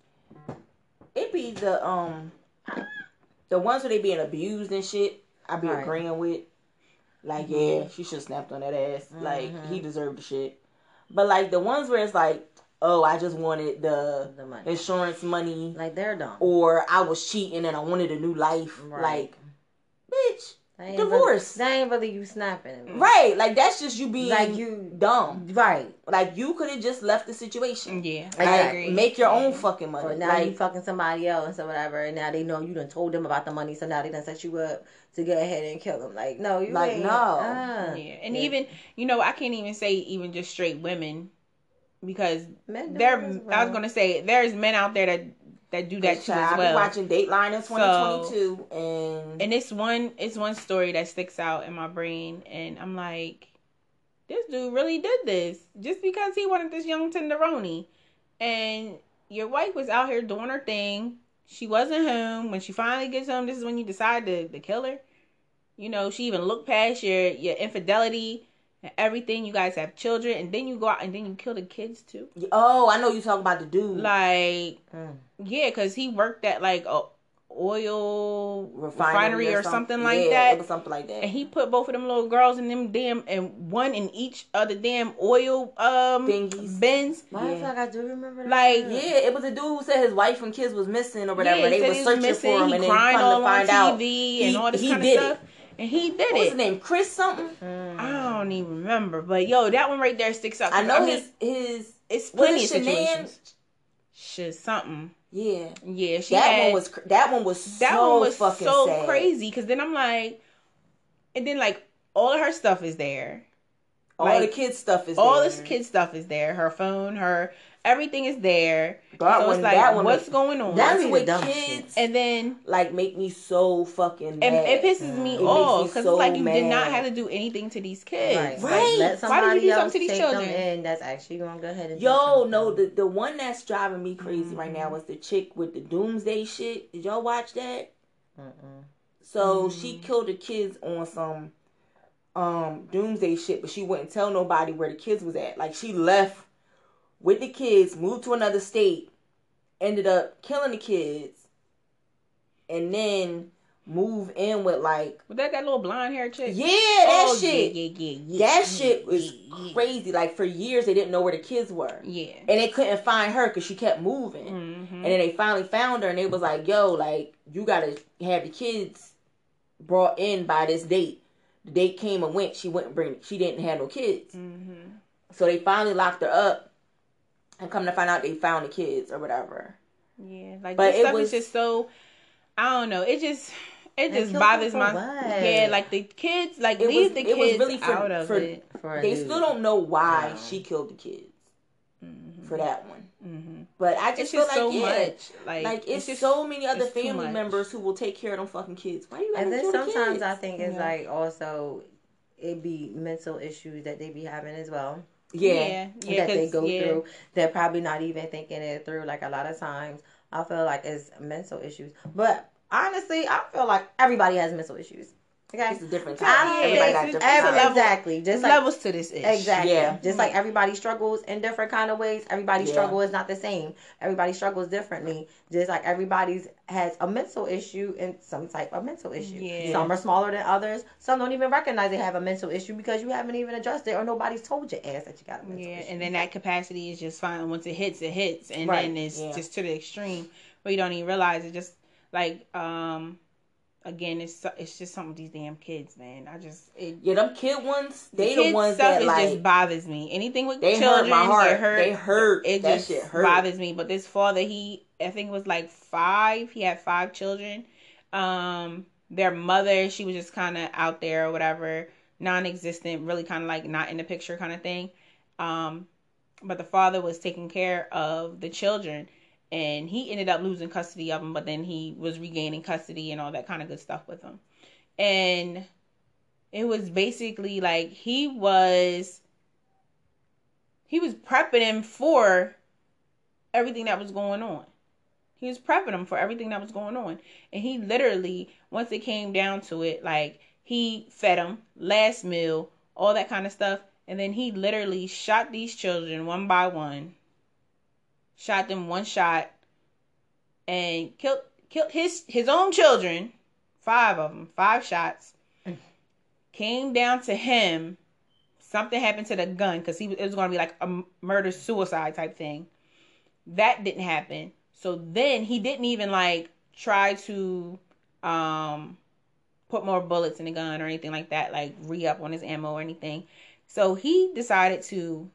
It be the um the ones where they being abused and shit. I be Right. agreeing with. Like, Mm-hmm. yeah, she should have snapped on that ass. Like, Mhm. he deserved the shit. But like the ones where it's like, oh, I just wanted the The money. insurance money, Like they're dumb. or I was cheating and I wanted a new life. Right. Like, bitch, They ain't divorce. Really, they ain't really you snapping. right? Like that's just you being Like you dumb. Right. Like you could have just left the situation. Yeah, I Like, agree. make your own fucking Or money. now Like, you fucking somebody else or whatever, and now they know you done told them about the money, so now they done set you up to go ahead and kill them. Like, no, you Like, ain't. no. Uh, Yeah, and Yeah. even, you know, I can't even say even just straight women because Men do there. it as I was well. gonna say there's men out there that that do that too child, as I be well. watching Dateline in twenty twenty-two, and And it's one, it's one story that sticks out in my brain, and I'm like, this dude really did this just because he wanted this young tenderoni, and your wife was out here doing her thing. She wasn't home when she finally gets home. This is when you decide to, to kill her. You know, she even looked past your your infidelity and everything. You guys have children, and then you go out and then you kill the kids too. oh, I know you talking about the dude. Like, Mm. yeah, because he worked at like a oil refinery, refinery, or something, like yeah, that. It was something like that. And he put both of them little girls in them damn, and one in each of the damn oil um Thingies. bins. Matter of Yeah. fact, I do remember that. Like, Yeah, it was a dude who said his wife and kids was missing or whatever. Yeah, he they said was he searching missing, for him, he and then crying come all to find on out T V and he, all this he kind did of stuff. And he did What was it. his name? Chris something. Mm. I don't even remember, but yo, that one right there sticks out. I know mean, his his. It's Was plenty it of Shanann? situations. Shit, something. Yeah, Yeah, she that had, one was cr- that one was that so one was fucking so sad. crazy because then I'm like, and then like all of her stuff is there. All Like, the kids stuff is all there. this kid stuff is there. Her phone, her everything is there. God, so when it's like, that one what's make- going on? That That's be what the dumb kids And then like make me so fucking it, mad. it pisses me It makes off me because so it's like you did not mad. have to do anything to these kids. Right. Right. Like, let Why did you somebody do something else to these take children? them in that's actually going to go ahead and do Yo, something. no, the the one that's driving me crazy right Mm-hmm. now is the chick with the doomsday shit. Did y'all watch that? Mm-mm. So Mm-hmm. she killed the kids on some um doomsday shit, but she wouldn't tell nobody where the kids was at. Like she left with the kids, moved to another state, ended up killing the kids, and then move in with like Was that that little blonde hair chick? yeah, that Oh, shit. Yeah, yeah, yeah, yeah. That shit was yeah, yeah. crazy. Like for years they didn't know where the kids were. Yeah. And they couldn't find her because she kept moving. Mm-hmm. And then they finally found her and they was like, yo, like, you gotta have the kids brought in by this date. The date came and went. She wouldn't bring, she didn't have no kids. Mm-hmm. So they finally locked her up and come to find out they found the kids or whatever. Yeah, like But this it stuff was- is just so. I don't know. It just it They just killed bothers them my for what? yeah. Like the kids, like It leave was- the it was kids really for- out of for- it. For a They dude. still don't know why No. she killed the kids Mm-hmm. for that one. Mm-hmm. But I just It's feel just like, so yeah, much. Like, like it's, just so many other it's too family much. members who will take care of them fucking kids. Why you gotta And then kill the sometimes kids? I think it's Yeah. like also it be mental issues that they be having as well. yeah. yeah, yeah, that they 'cause- go yeah. through. They're probably not even thinking it through. Like a lot of times, I feel like it's mental issues. But honestly, I feel like everybody has mental issues. Okay, It's a different I time. don't Everybody think- got it's- different it's a times. level- exactly. Just There's like levels to this ish. exactly, Yeah. just like everybody struggles in different kind of ways. Everybody's Yeah. struggle is not the same. Everybody struggles differently. Just like everybody's has a mental issue and some type of mental issue. Yeah. Some are smaller than others. Some don't even recognize they have a mental issue because you haven't even addressed it or nobody's told your ass that you got a mental Yeah, issue. and then that capacity is just fine. Once it hits, it hits, and Right, then it's yeah. just to the extreme where you don't even realize it. Just like um, again, it's it's just some of these damn kids, man. I just it. Yeah, them kid ones, they the the kids ones stuff that is like just bothers me. Anything with they hurt children, my heart. it hurt. They hurt. It That just shit hurt. bothers me. But this father, he I think it was like five. He had five children. Um, their mother, she was just kind of out there or whatever, non-existent, really kind of like not in the picture kind of thing. Um, but the father was taking care of the children. And he ended up losing custody of them, but then he was regaining custody and all that kind of good stuff with them. And it was basically like he was he was prepping him for everything that was going on. He was prepping him for everything that was going on. And he literally, once it came down to it, like he fed him last meal, all that kind of stuff. And then he literally shot these children one by one. Shot them one shot and killed killed his his own children, five of them, five shots. Came down to him. Something happened to the gun because he it was going to be like a murder suicide type thing. That didn't happen. So then he didn't even like try to um put more bullets in the gun or anything like that, like re-up on his ammo or anything. So he decided to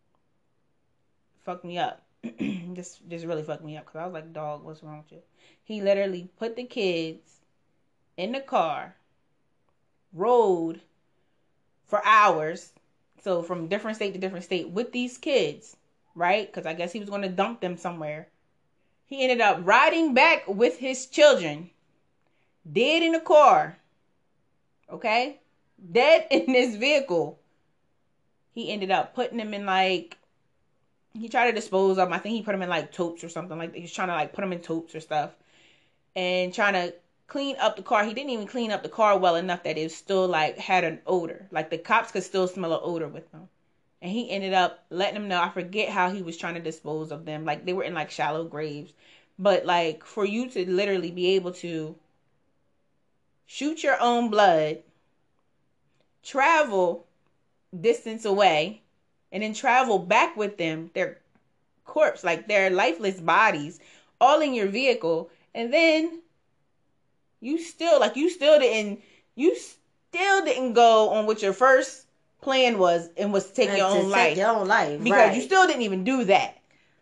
fuck me up. This just really fucked me up because I was like, dog, what's wrong with you? He literally put the kids in the car, rode for hours, so from different state to different state with these kids, right? Because I guess he was going to dump them somewhere. He ended up riding back with his children, dead in the car, okay? Dead in this vehicle. He ended up putting them in like, he tried to dispose of them. I think he put them in like totes or something like that. He was trying to like put them in totes or stuff and trying to clean up the car. He didn't even clean up the car well enough that it still like had an odor. Like the cops could still smell an odor with them. And he ended up letting them know. I forget how he was trying to dispose of them. Like they were in like shallow graves. But like for you to literally be able to shoot your own blood, travel distance away, and then travel back with them, their corpse, like their lifeless bodies, all in your vehicle, and then you still, like you still didn't, you still didn't go on what your first plan was and was to take And your to own take life. your own life, Because right. you still didn't even do that.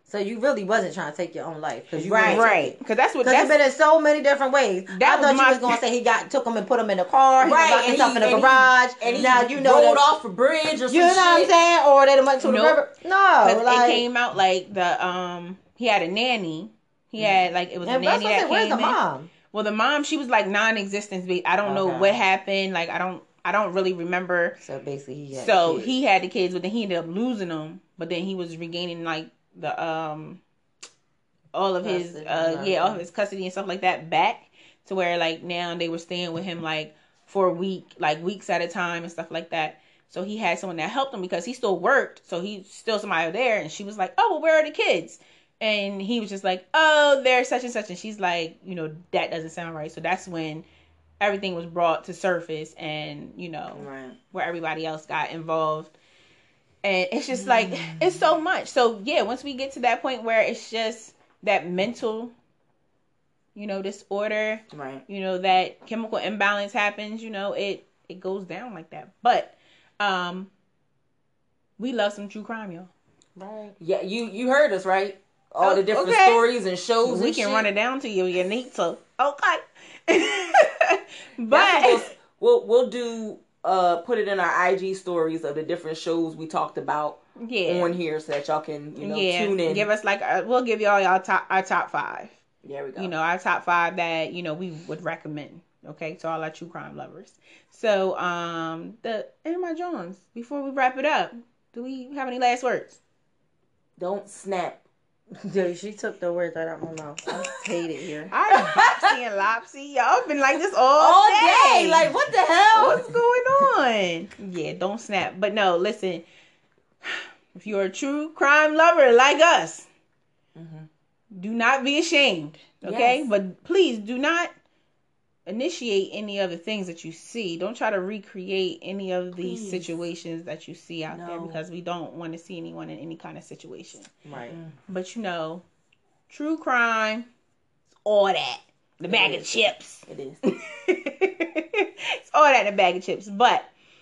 So you really wasn't trying to take your own life because you Right. really Right. Because that's what Because that's it's been in so many different ways. That I was thought my- you was gonna say he got took him and put him in the car. He Right, was locked and himself he- in the and he- garage. and he now you know rolled that, off a bridge or some You know what I'm shit. saying? Or they went to the Nope. river. No, because like, it came out like the um he had a nanny. He had like it was a and that's nanny what I that said, where's came the in. mom? Well, the mom, she was like non-existent. But I don't know Okay. what happened. Like I don't I don't really remember. So basically, he had So kids. he had the kids, but then he ended up losing them. But then he was regaining like the um all of his Custody, uh yeah all of okay. his custody and stuff like that back to where like now they were staying with him like for a week, like weeks at a time and stuff like that. So he had someone that helped him because he still worked. So he's still somebody there. And she was like, oh, well, where are the kids? And he was just like, oh, they're such and such. And she's like, you know, that doesn't sound right. So that's when everything was brought to surface and, you know, Right. where everybody else got involved. And it's just like, it's so much. So, yeah, once we get to that point where it's just that mental, you know, disorder, Right. you know, that chemical imbalance happens, you know, it, it goes down like that. But um, we love some true crime, y'all. Right. Yeah, you you heard us, right? All Oh, the different okay. stories and shows. We and can shit. run it down to you. You need to. Okay. That's what But we'll, we'll we'll do. Uh, put it in our I G stories of the different shows we talked about yeah, on here, so that y'all can you know yeah, tune in. give us like a, we'll give y'all y'all top our top five. there we go. You know, our top five that you know we would recommend. Okay, to all our true crime lovers. So, um, the Emma Jones. Before we wrap it up, do we have any last words? Don't snap. Dude, she took the words right out my mouth. I hate it here. All right, Bopsy and Lopsy, y'all been like this all, All day. day, like what the hell? What's going on? Yeah, don't snap. But no, listen. If you're a true crime lover like us, do not be ashamed. Okay, Yes. but please do not initiate any of the things that you see. Don't try to recreate any of these Please. situations that you see out there No. because we don't want to see anyone in any kind of situation. Right. But you know, true crime, all that. The bag of is. chips. It is. It's all that in a bag of chips. But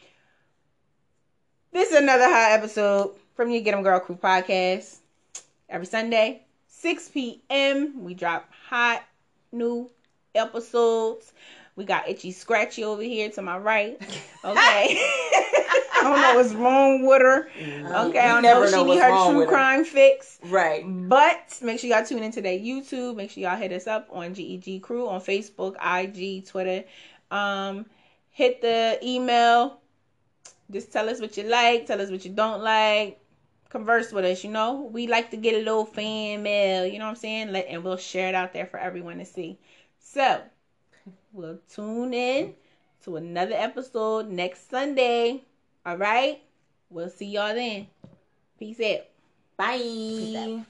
this is another hot episode from your Get 'em Girl Crew podcast. Every Sunday, six p.m. we drop hot new episodes. We got Itchy Scratchy over here to my right. Okay. I don't know what's wrong with her. Okay, I don't know never if she know need what's her wrong true with her. crime fix. Right. But make sure y'all tune into that YouTube. Make sure y'all hit us up on G E G Crew on Facebook, I G, Twitter. Um, hit the email. Just tell us what you like. Tell us what you don't like. Converse with us, you know. We like to get a little fan mail, you know what I'm saying? Let, and we'll share it out there for everyone to see. So, we'll tune in to another episode next Sunday. All right? We'll see y'all then. Peace out. Bye. out.